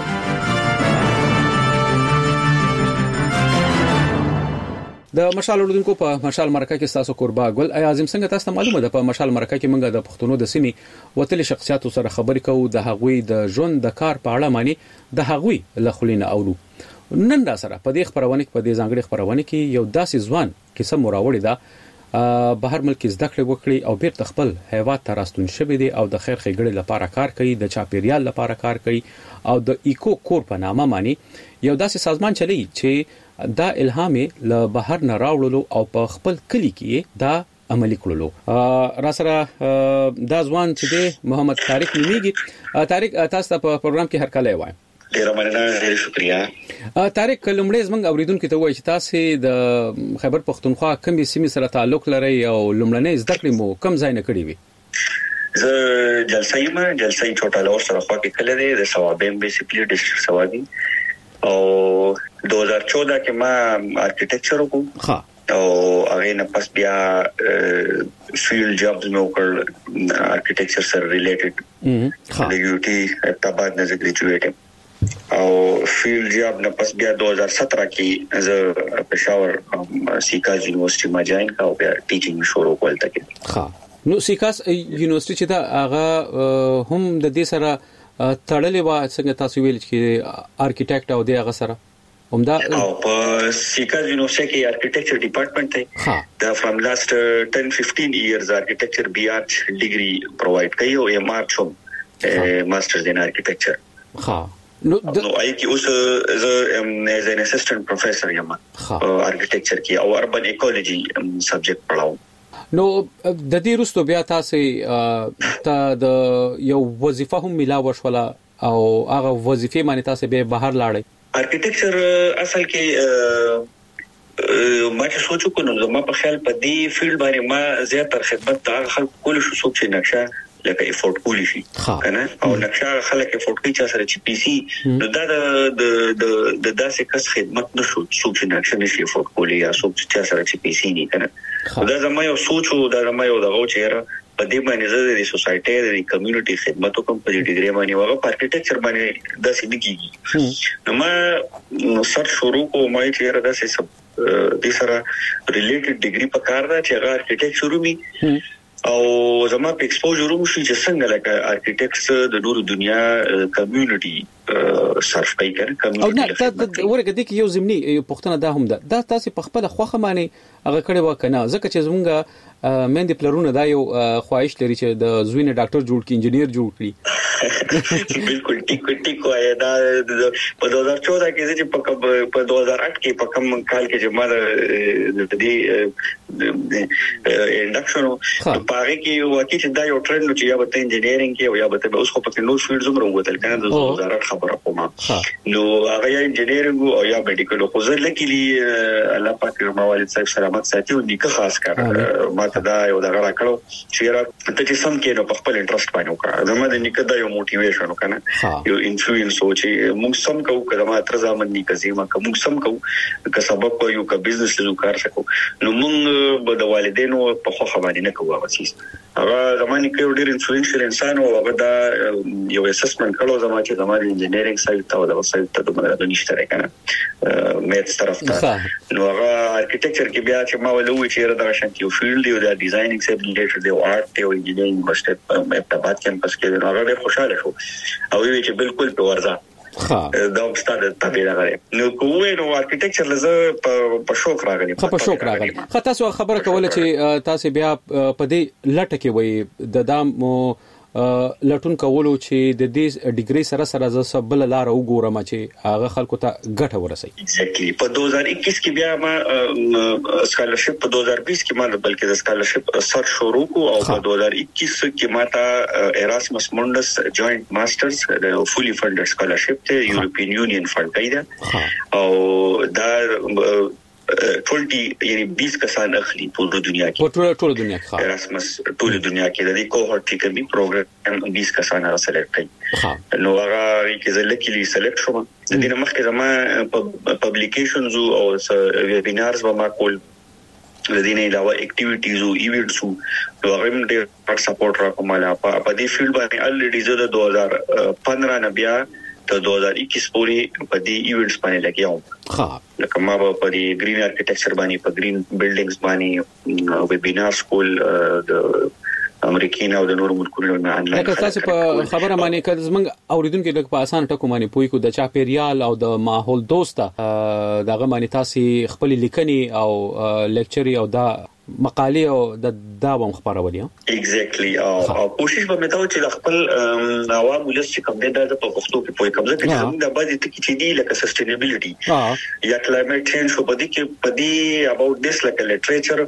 د مشال اردوونکو په مشال مرکه کې تاسو قربا ګل اعظم څنګه تاسو معلومه ده په مشال مرکه کې موږ د پښتونو د سیمې وتل شخصیتو سره خبرې کوو د هغوی د ژوند د کار په اړه معنی د هغوی لخلینه اورو. نن دا سره په دې خبرونه کې په دې ځانګړي خبرونه کې یو داسې ځوان کیسه مراوړی ده بهر ملک زده کړې وکړي او بیرته خپل هیواد ته راستون شوی دی او د خیر ښېګړې لپاره کار کوي د چاپیریال لپاره کار کوي او د ایکو کور په نامه معنی یو داسې سازمان چلی چې دا الهام له بهر نه راوړلو او په خپل کلی کې دا عملی کړلو. را سره دا ځوان چې دی محمد طارق نومیږي. طارق تاسو په پروګرام کې هر کله وایم. ډیر مننه ډیر شکریا. طارق لومړی زمنګ اوریدونکو ته وایي چې تاسو د خیبر پختونخوا کومې سیمې سره تعلق لرئ او لومړنۍ زده کړې مو کوم ځای نه کړې وي؟ زه جلسه یم جلسه چوټا لور سره خوا کې کله دی د ثوابم بیسیکلی ډیسټریکټ ثوابي او دو هزار چودہ کې ما آرکیټیکچر وکړ ها او هغه نه پس بیا فیلډ جابز مې وکړ آرکیټیکچر سره ریلیټډ ها د یو ټي ابتدائي نه ګریجویټ او فیلډ جاب نه پس بیا دو هزار سترہ کې از پېښور سیکاز یونیورسيټي ما جوائن کا او بیا ټیچینګ شروع کول تک ها نو سیکاز یونیورسيټي چې دا هغه هم د دې سره تړلې و څنګه تاسو ویل چې آرکیټیکټ او د هغه سره همدا او په سیکا یونیورسيټي کې ارکیټیکچر ډپارټمنټ دی دا فرام لاست ten fifteen years ارکیټیکچر بي آرټ ډیګري پرووايډ کوي او ام آر شوم ماسترز ان ارکیټیکچر ها نو نو آی کی اوس از از ان اسسټنټ پروفیسور یم ارکیټیکچر کې او اربن ایکولوژي سبجیکټ پڑھاوم. نو د دې وروسته بیا تاسو ته د یو وظیفه هم ملاو شولا او هغه وظیفه باندې تاسو به بهر لاړی. ارکیټیکچر اصل کې ما چې سوچ وکړم نو ما په خیال په دې فیلډ باندې ما زیاتره خدمت ته خلک کول شو سوچ چې نقشه لکه افورت کولی شي کنه او نقشه خلک افورت کوي چې سره چې پی سي نو دا د د د داسې کس خدمت نشو سوچ نقشه نشي افورت کولی یا سوچ چې سره چې پی سي نه کنه دا زما یو سوچ او دا زما یو دغه چیرې په دې باندې زه د سوسايټي د کمیونټي خدماتو کوم په دې ډیګري باندې وغه په ارکیټیکچر باندې د سې دګي نو ما سر شروع کو ما چیرې د سې سب د سره ریلیټډ ډیګري په کار دا چې هغه ارکیټیکچر ومي او زما په ایکسپوژر هم شي چې څنګه لکه ارکیټیکټس د نور دنیا کمیونټي سرف کوي کنه او نه دا ورګه د یو زمینی پښتنه دا هم ده دا تاسو په خپل خوخه معنی هغه کړي وکنه ځکه چې زمونږه مېندې پلرونه دا یو خواهش لري چې د زوینه ډاکټر جوړ کړي انجنیر جوړ کړي بالکل ټیک ټیک وای دا په دو ہزار چودہ کې چې په دو هزار آٹھ کې په کوم کال کې چې ما د دې انډکشن په هغه کې واکې چې دا یو ټرند چې یا به انجینرینګ کې او یا به اوس خو په نو فیلډ زموږ وروتل کنه د دو هزار آٹھ خبره کوم نو هغه یا انجینرینګ او یا میډیکل خو زه لکلی الله پاک موالد صاحب سلامت ساتي او نیکه خاص کړه ما ته دا یو دغه راکړو چې را ته چې سم کې نو په خپل انټرست باندې وکړه زما د نیکه دا یو موټیویشن وکنه یو انفلوئنس او چې موږ سم کوو کله ما تر ځامن نیکه زما کوم سم کوو که سبب یو که بزنس له کار شکو نو موږ به د والدینو په خو خبرې نه کوو واسیس هغه زمانه کې ډېر انفلوئنشل انسان او هغه دا یو اسسمنت کړو زما چې زما د انجینرینګ سایت او د سایت ته د مدرسې نشته راکنه میتس طرف ته نو هغه ارکیټیکچر کې بیا چې ما ولوي چې دا شان یو فیلډ دی د ډیزاینینګ سره ریلیټډ دی او آرټ او انجینرینګ مشته په ابتدات کیمپس کې نو هغه خوشاله شو او وی چې بالکل په ورځا ها دا ستاره تابع راغلی نو کوی نو ارکیټیکچر لزه په شوق راغلی په شوق راغلی خو تاسو خبره کوله چې تاسو بیا په دې لټه کې وای د دام لټون کولو چې د دې ډیګري سره سره ز سبل لار وګورم چې هغه خلکو ته ګټه ورسي ایگزیکټلی په دو هزار اکیس کې بیا ما سکالرشپ په دو هزار بیس کې ما بلکې د سکالرشپ سر شروع کو او په دو هزار اکیس کې ما ته ایراسمس مونډس جوائنٹ ماسترز د فولي فندډ سکالرشپ ته یورپین یونین فند کړی او دا ټولټي یعنی بیس کسان اخلي ټول دنیا کې ټول ټول دنیا کې ایراسمس ټول دنیا کې د دې کوهورټ کې کومي پروګرام بیس کسان را سلیکټ کړي نو هغه کې زلکلی سلیکټ شوم د دې مخکې زما پبلیکیشنز او ویبینارز به ما کول د دې نه علاوه اکټیویټیز او ایونټس نو هغه هم ډېر سپورټ را کومه په دې فیلډ باندې الریډي زه د دو هزار پندرہ نه بیا ته دو هزار اکیس پورې په دې ایونټس باندې لګیاو ها لکه ما په دې گرین ارکیټیکچر باندې په گرین بلډینګز باندې ویبینار سکول د امریکین او د نور ملکونو نه انلاین لکه تاسو په خبره باندې کله زمنګ اوریدونکو لکه په اسانه ټکو باندې پوي کو د چا پیریال او د ماحول دوسته دغه باندې تاسو خپل لیکني او لیکچري او دا مقاله او د داوم خبرولې ایگزیکټلی او کوشش به مې دا چې خپل عوام ولس چې کوم د په پښتو کې پوي کوم ځکه چې د باندې ټکی چې دی لکه سسټینبিলিټي یا کلایمټ چینج په دې کې په دې اباوت دیس لکه لټریچر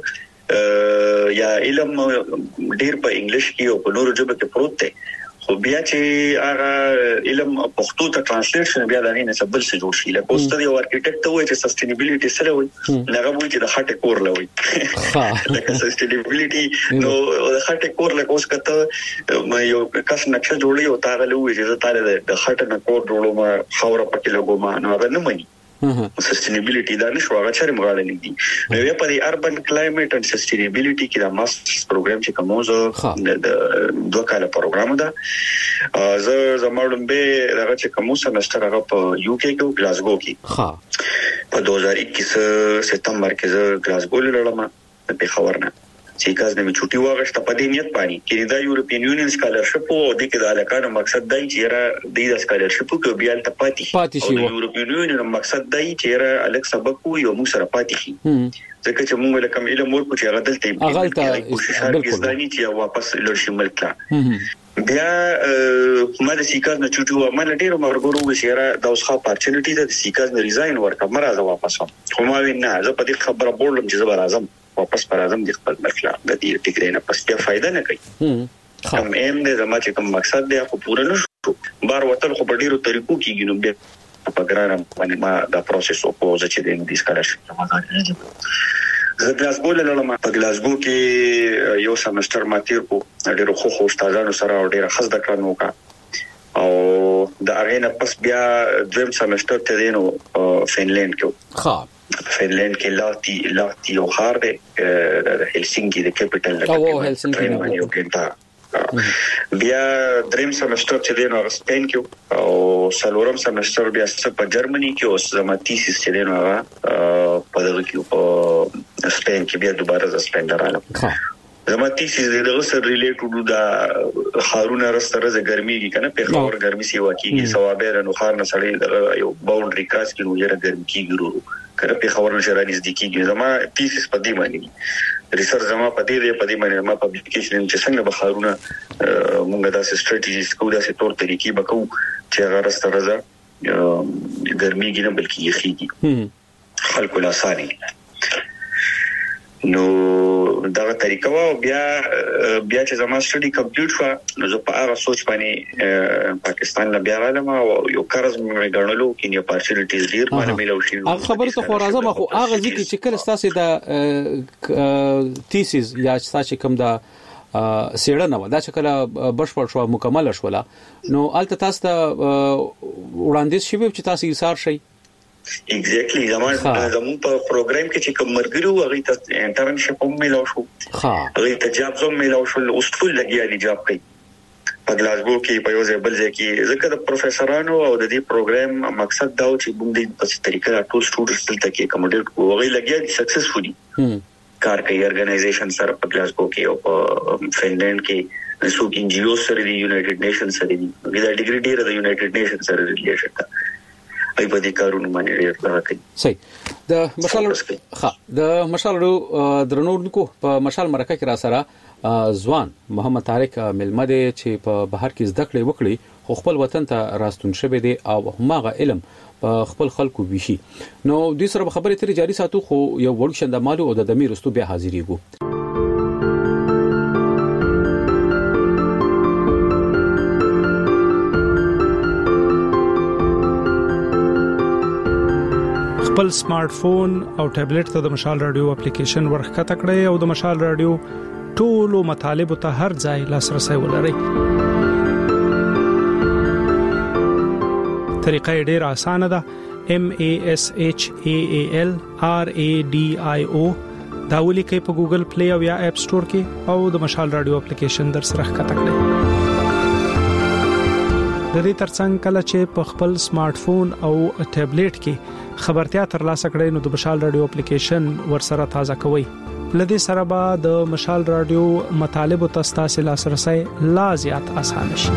یا علم ډیر په انګلیش کې او په نورو ژبو کې پروت دی خو بیا چې هغه علم پښتو ته ترانسلیشن بیا د نه سبل څه جوړ شي لکه اوس ته یو ارکیټیکټ وایي چې سسټینبিলিټي سره وایي هغه وایي چې د هټ کور لوي لکه سسټینبিলিټي نو د هټ کور لکه اوس کته یو کس نقشه جوړي او تاغه وایي چې تاله د هټ نه کور جوړو ما خاور پکې لګوم نو هغه نه مانی سسټینبিলিټي دا نشو هغه چره مغاله نه دي نو یو په اربن کلایمټ ان سسټینبিলিټي کې دا ماسترز پروګرام چې کومو د دوه کاله پروګرام ده زه زموږ به هغه چې کومو سمستر هغه په یو کې کې ګلاسګو کې ها په دو هزار اکیس ستمبر کې زه ګلاسګو لړم په خبرنه سیکاز نه چټي واغشت په دې نیت باندې کې دا یورپین یونین سکالرشپ او د کې د علاقانو مقصد دی چې را د سکالرشپ کې بیا ته پاتې شي او یورپین یونین مقصد دی چې را الک سبق یو مو سره پاتې شي ځکه چې موږ لکه علم ورکو چې هغه دلته کوشش کوي چې واپس لړشي ملک بیا ما د سیکاز نه چټو ما نه ډیرو مرګورو وشيره د اوسخه اپورتونټی د سیکاز نه ریزاین ورکړه مرزه واپس خو ما وینا زه په دې خبره بولم چې زبر اعظم واپس پر اعظم د خپل مخلا د دې ټیګری نه پس بیا فائدہ نه کوي هم ایم دې زما چې کوم مقصد دی خو پوره نشو بار وتل خو په ډیرو طریقو کې ګینو بیا په ګرانم باندې ما دا پروسس او پوز چې د دې سکالرشپ زه ګلاسګو لاله په ګلاسګو کې یو سمستر ما تیر کو ډیرو خو خو استادانو سره ډیره خزده کړنو کا او د اغینه پس بیا دویم سمستر ته دینو فینلند کې ها فینلند کې لاتی لاتی او خار د هلسینکی د کیپټل او هلسینکی یو کې بیا دریم سمستر چې دینو سپین کې او سلورم سمستر بیا په جرمني کې او سماتیسس چې دینو په دغه کې په سپین کې بیا دوباره ز سپین دراله زماتیسس دغه سره ریلیټډ د خارونه رستره ز ګرمي کې کنه په خور ګرمي سی واکیږي ثوابه نو خار نه سړی یو باونډري کراس کې نو یره ګرمي کیږي کله په خبرو سره نږدې کیږي زما تیسس په دې باندې ریسرچ زما په دې په دې باندې ما پبلیکیشن چې څنګه بخارونه مونږ دا سټریټیجیز کو دا سي تور طریقې بکو چې هغه راستره ز ګرمي کې نه بلکې یخيږي خلکو لا ساري نو دا طریقه وا بیا بیا چې زما سټډي کمپلیټ شو نو زه په هغه سوچ باندې پاکستان لا بیا راځم او یو قرض مې غنلو کې نه اپورتونټیز ډیر باندې ملو شي هغه خبره ته خو راځم خو هغه ځکه چې کله تاسو د تیسیس یا تاسو کوم دا سیړنه و دا چې کله بشپړ شو مکمل شو نو الته تاسو ته وړاندیز شوی چې تاسو یې سار شي ایگزیکټلی زموږ زموږ په پروګرام کې چې کوم مرګرو هغه ته انټرنشپ هم ملو شو هغه ته جاب هم ملو شو اوس ټول لګیا دي جاب کوي په ګلاسګو کې په یو ځای بل ځای کې ځکه د پروفیسورانو او د دې پروګرام مقصد دا و چې موږ د په طریقه ټول سټوډنټس دلته کې اکوموډیټ کوو هغه لګیا دي سکسسفولي کار کوي ارګنایزیشن سره په ګلاسګو کې او په فنلند کې سو ان جی او سره دی یونایټډ نیشن سره دی دا ډیګری ډیر د یونایټډ نیشن سره ریلیشن ده ای په دې کارونه باندې ډیر راکړي صحیح د مشال ها د مشالو درنورونکو په مشال مرکه کې را سره ځوان محمد طارق ملمده چې په بهر کې زده کړې وکړي خو خپل وطن ته راستون شوی دی او هماغه علم په خپل خلکو ویشي نو د سره خبرې ترې جاری ساتو خو یو ورکشن د مالو او د دمیر رستو بیا حاضرېږو خپل سمارټ فون او ټابلیټ ته د مشال رادیو اپلیکیشن ورخکته کړئ او د مشال رادیو ټولو مطالب ته هر ځای لاسرسي ولرئ. طریقه ډیره اسانه ده. M A S H A A L R A D I O دا ولیکئ په ګوګل پلی او یا اپ سٹور کې او د مشال رادیو اپلیکیشن در سره ښکته کړئ. د دې ترڅنګ کله چې په خپل سمارټ فون او ټابلیټ کې خبرتیا ترلاسه کړئ نو د مشال رادیو اپلیکیشن ورسره تازه کوئ. لدې سره به د مشال رادیو مطالب او تاسو لاسرسي لا زیات آسان شي.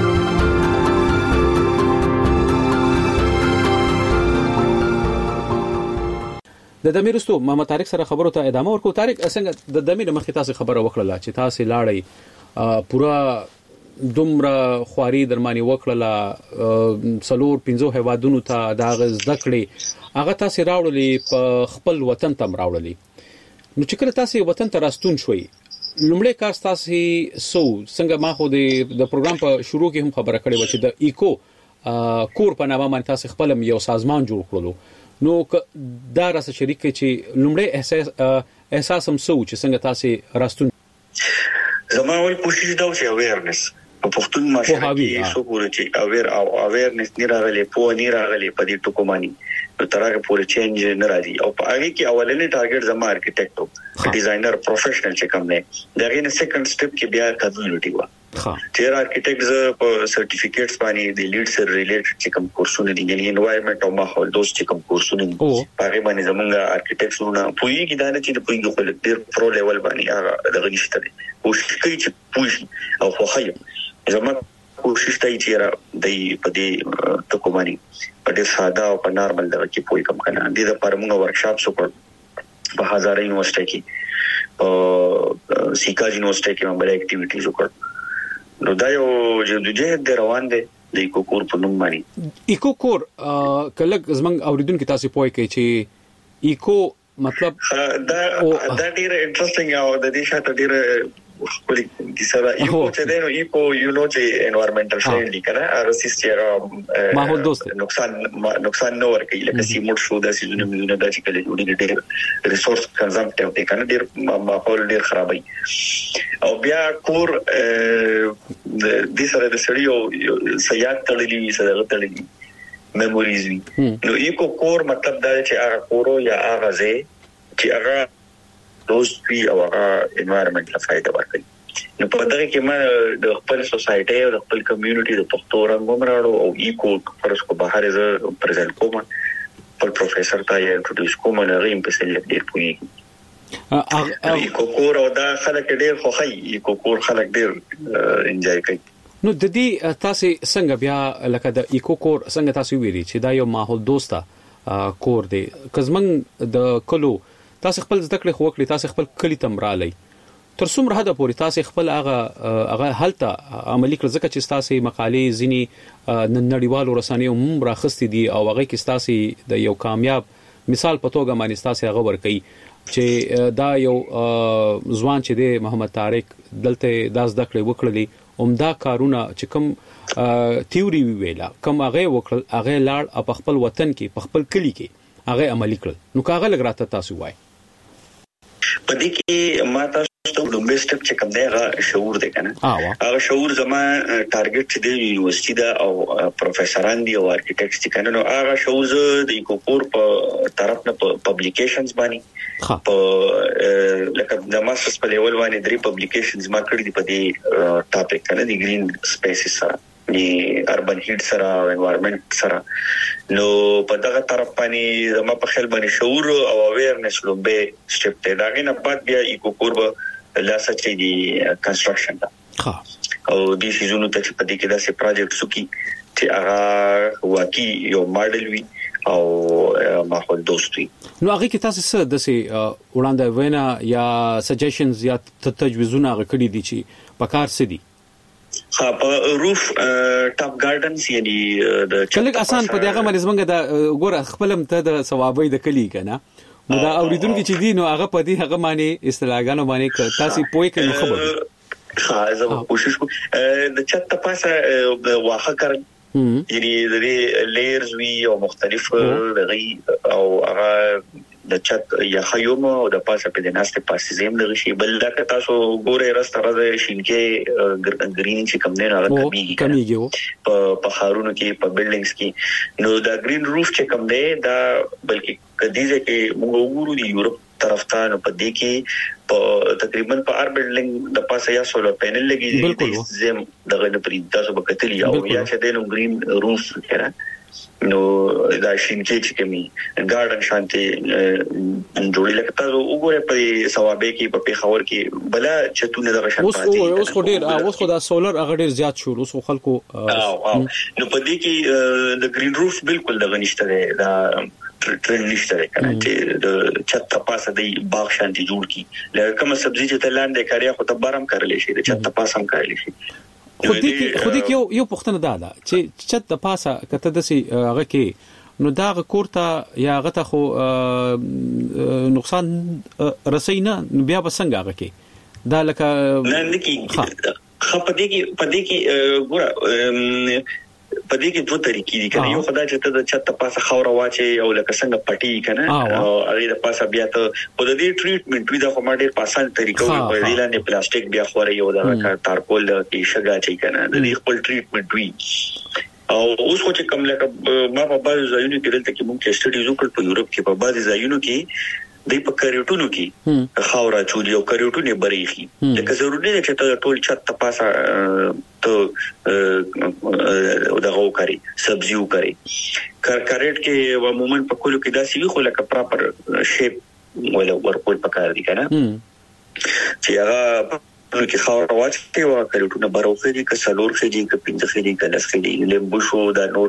د دمیرستو محمد طارق سره خبرو ته ادامه ورکو. طارق څنګه د دمیر مخې تاسو خبره وکړه چې تاسو لاړی پورا دومره خواري درمانی وکړه سلور پنځو هوادونو ته دا غز دکړي هغه تاسو راوړلې په خپل وطن ته راوړلې نو چې کله تاسو وطن ته راستون شوي لومړی کار تاسو سو څنګه ما خو د پروګرام په شروع کې هم خبره کړې و چې د ایکو کور په نامه باندې تاسو خپل یو سازمان جوړ کړلو نو دا راس شریک چې لومړی احساس احساس هم سو چې څنګه تاسو راستون زما ول کوشش دا چې اویرنس په پښتون ماشره کې څو پورې چې اویر او اویرنس نه راغلي په نه راغلي په دې ټکو باندې نو ترغه پورې چینج نه راځي او په هغه کې اولنې ټارګټ زما ارکیټیکټ او ډیزاینر پروفیشنل چې کوم نه دغه نه سیکنډ سټپ کې بیا کمیونټي و چې ارکیټیکټس په سرټیفیکیټس باندې د لیډ سره ریلیټډ چې کوم کورسونه دي یعنی انوایرنمنت او ماحول دوست چې کوم کورسونه دي هغه باندې زمونږ ارکیټیکټسونه پوي کې دا نه چې پوي خو ډیر پرو لیول باندې هغه دغه نشته دي کوشش کوي چې پوي او خو خیم زموږ کوشش کوي چې را د په دې ټکو باندې په دې ساده او په نارمل دغه کې پوي کم کنه د دې لپاره موږ ورکشاپس وکړو په هزاره یونیورسيټي کې په سیکا یونیورسيټي کې موږ اکټیویټیز وکړو نو دا یو جدوجہد د روان دي د ایکو کور په نوم باندې ایکو کور کله زمنګ اوریدونکو تاسو پوي کوي چې ایکو مطلب دا دا ډیر انټرېسټینګ او د دې شاته ډیر خپل کیسه ایکو چې دی نو ایکو یو نو چې انوایرنمنټل فرندلی کنه ار سیستم ماحول دوست نقصان نقصان نه ورکوي لکه سیمټ شو د سيزونه مليونه د چې کله جوړي ډېر ریسورس کنزمپټیو دی کنه ډېر ماحول ډېر خرابوي او بیا کور د سره د سړیو سیاحت تړلې سره تړلې میموریز وی نو ایکو کور مطلب دا چې هغه کورو یا هغه ځای چې هغه دوست وی او هغه انوایرنمنت له فائدہ ورکړي نو په دغه کې ما د خپل سوسايټي او د خپل کمیونټي د پښتو رنګوم راړو او ایکو فرض کو بهر ز پریزنټ کوم پر پروفیسور ته یې انټروډیوس کوم نه غیم په سل ډیر پوي ایکو کور او دا خلک ډیر خوخي ایکو کور خلک ډیر انجوای کوي نو د دې تاسو څنګه بیا لکه د ایکو کور څنګه تاسو ویری چې دا یو ماحول دوسته کور دی کزمن د کلو تاسو خپل ذکر خو وکړي تاسو خپل کلی تمرالي تر څومره حد پورې تاسو خپل هغه هغه حالته عملی کړ ځکه چې تاسو مقالې ځینی نړیوالو رسنیو هم راخستې دي او هغه کې تاسو د یو کامیاب مثال په توګه باندې تاسو هغه ورکړي چې دا یو ځوان چې دی محمد طارق دلته داس دکړې وکړلې عمده کارونه چې کوم تیوري ویلا کوم هغه وکړل هغه لاړ په خپل وطن کې په خپل کلی کې هغه عملی کړل نو کاغه لګراته تاسو وای پدې کې ما تاسو ته لومبه سټپ چې کوم دی هغه شعور دی کنه هغه شعور زما ټارګټ چې دی یونیورسيټي دا او پروفیسوران دی او ارکیټیکټس چې کنه نو هغه شعور د ایکوپور په طرف نه پبلیکیشنز باندې په لکه د ماسترز په لیول باندې درې پبلیکیشنز ما کړې دي په دې ټاپک کنه دی گرین سپیسز سره دی اربن هیټ سره او انوایرنمنت سره نو په دغه طرف باندې زما په خیال باندې شعور او اویرنس لومبه سټپ ته داګه نه پات بیا ایکوپور لا سچې دی کنستراکشن دا ها او د سيزونو ته په دې کې دا سي پروجیکټ سکی چې هغه واقعي یو ماډل وي او ماحول دوستي نو هغه کې تاسو څه د سي وړاندې وینا یا سجیشنز یا تجویزونه غکړي دي چې په کار سدي ها په روف ټاپ ګارډنز یعنی د چلګ آسان په دغه باندې زمونږ د ګوره خپلم ته د ثوابي د کلی کنه نو دا اوریدونکو چې دي نو هغه په دې هغه باندې اصطلاحګانو باندې تاسو پوي کړئ خبر ها زه کوشش کوم د چت پاسه واخه کړم یعنی د لیرز وی او مختلف دغه او هغه د چت یا خیوم او د پاسه په دناسته پاسه زم دغه شی بل دا تاسو ګوره راست راځي شینکه ګرین چې کم نه راغلی کمیږي کمیږي په په خارونو کې په بلډینګز کې نو دا ګرین روف چې کم دی دا بلکې کدیزه کې موږ وګورو دی یورپ طرف ته نو په دې کې په تقریبا په ار بلډینګ د پاسه یا سولر پینل لګي زم دغه نه پرې تاسو به کتلی او یا چې د ګرین روف کړه نو دا شینکه چې کمی ګارډن شانتي جوړی لکه تاسو وګورئ په ثوابه کې په پیښور کې بلا چتونه د غشن پاتې اوس اوس خو ډیر اوس خو دا سولر هغه ډیر زیات شو اوس خلکو نو په دې کې د گرین روف بالکل د غنښت دی دا ټرند نشته کنه چې د چت پاسه دی باغ شانتي جوړ کی لکه کوم سبزی چې تلاندې کاریا خو ته بارم کړل شي د چت پاسه هم کړل شي خو دې خو دې یو یو پښتنه ده دا چې چت د پاسه کته د سي هغه کې نو دا کوړه یا هغه ته خو نقصان رسینا بیا بسنګ هغه کې دا لکه نه نکی خپدې کې پدې کې ګوره پدې کې دوه طریقې دي کنه یو خدای چې ته د چت پاسه خاور واچي او لکه څنګه پټي کنه او هغه د پاسه بیا ته په دې ټریټمنټ وی دا خو ما ډېر پاسان طریقو په دې لاندې پلاستیک بیا خوري یو دا تارکول کې شګه چي کنه د دې خپل ټریټمنټ وی او اوس خو چې کوم لکه ما په بعض ځایونو کې دلته کې موږ سټډیز وکړ په یورپ کې په بعض ځایونو کې د په کریټونو کې خاورا چولي او کریټونه بریخي لکه ضروري ده چې ته ټول چت تپاسه ته دغه کوي سبزیو کوي کار کریټ کې عموما په کولو کې داسې وي خو لکه پراپر شیپ ولا ورکول پکار دي کنه چې هغه نو کې خاور واچي او کریټونه بروخه دي که سلور خېدي که پنځه خېدي که لس خېدي لیمبو شو دا نور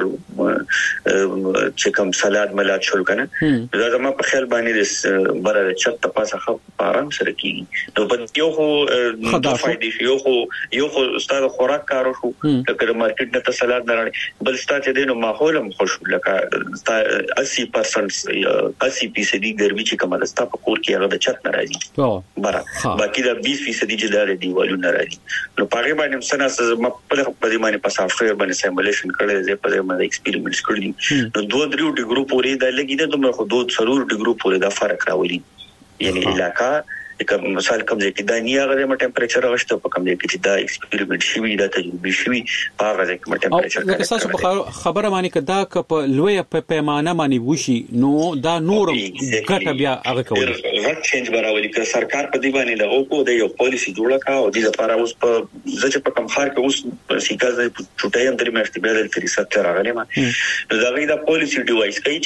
چې کوم سلاد ملات شول کنه دا زما په خیال باندې بره چت تاسو خو آرام سره کیږي نو په یو خو د فائدې یو خو یو خو ستاسو خوراک کارو شو لکه مارکیټ نه ته سلاد نه راړي بل ستاسو د نو ماحول هم خوش لکه اسی پرسنټ اسی فیصد ګرمي چې کومه ستا په کور کې هغه د چت نه راځي بره باقي دا بیس فیصد چې دیوالو نه راځي نو پاره باندې سناس ما په دې باندې په سافټویر باندې سیمولیشن کړل زه په دې باندې ایکسپریمنټس کړل نو دوه درو ډیګرو پورې دا لګیدل دومره خو دوه ضرور ډیګرو پورې دا فرق راولي یعنی علاقہ کوم مثال کوم ځای کې دا نه هغه د ټمپریچر غشته په کوم ځای کې چې دا ایکسپریمنټ شوی دا تجربه شوی په هغه ځای کې ټمپریچر او تاسو په خبره باندې کدا ک په لوی په پیمانه باندې وشي نو دا نور ګټه بیا هغه کوي غټ چینج براولي که سرکار په دی باندې دغه کو د یو پالیسی جوړه کا او د لپاره اوس په ځکه په کم خار کې اوس سیکاز د چټای هم درې میاشتې به د فریسات راغلی ما نو دا غي دا پالیسی ډیوایس کوي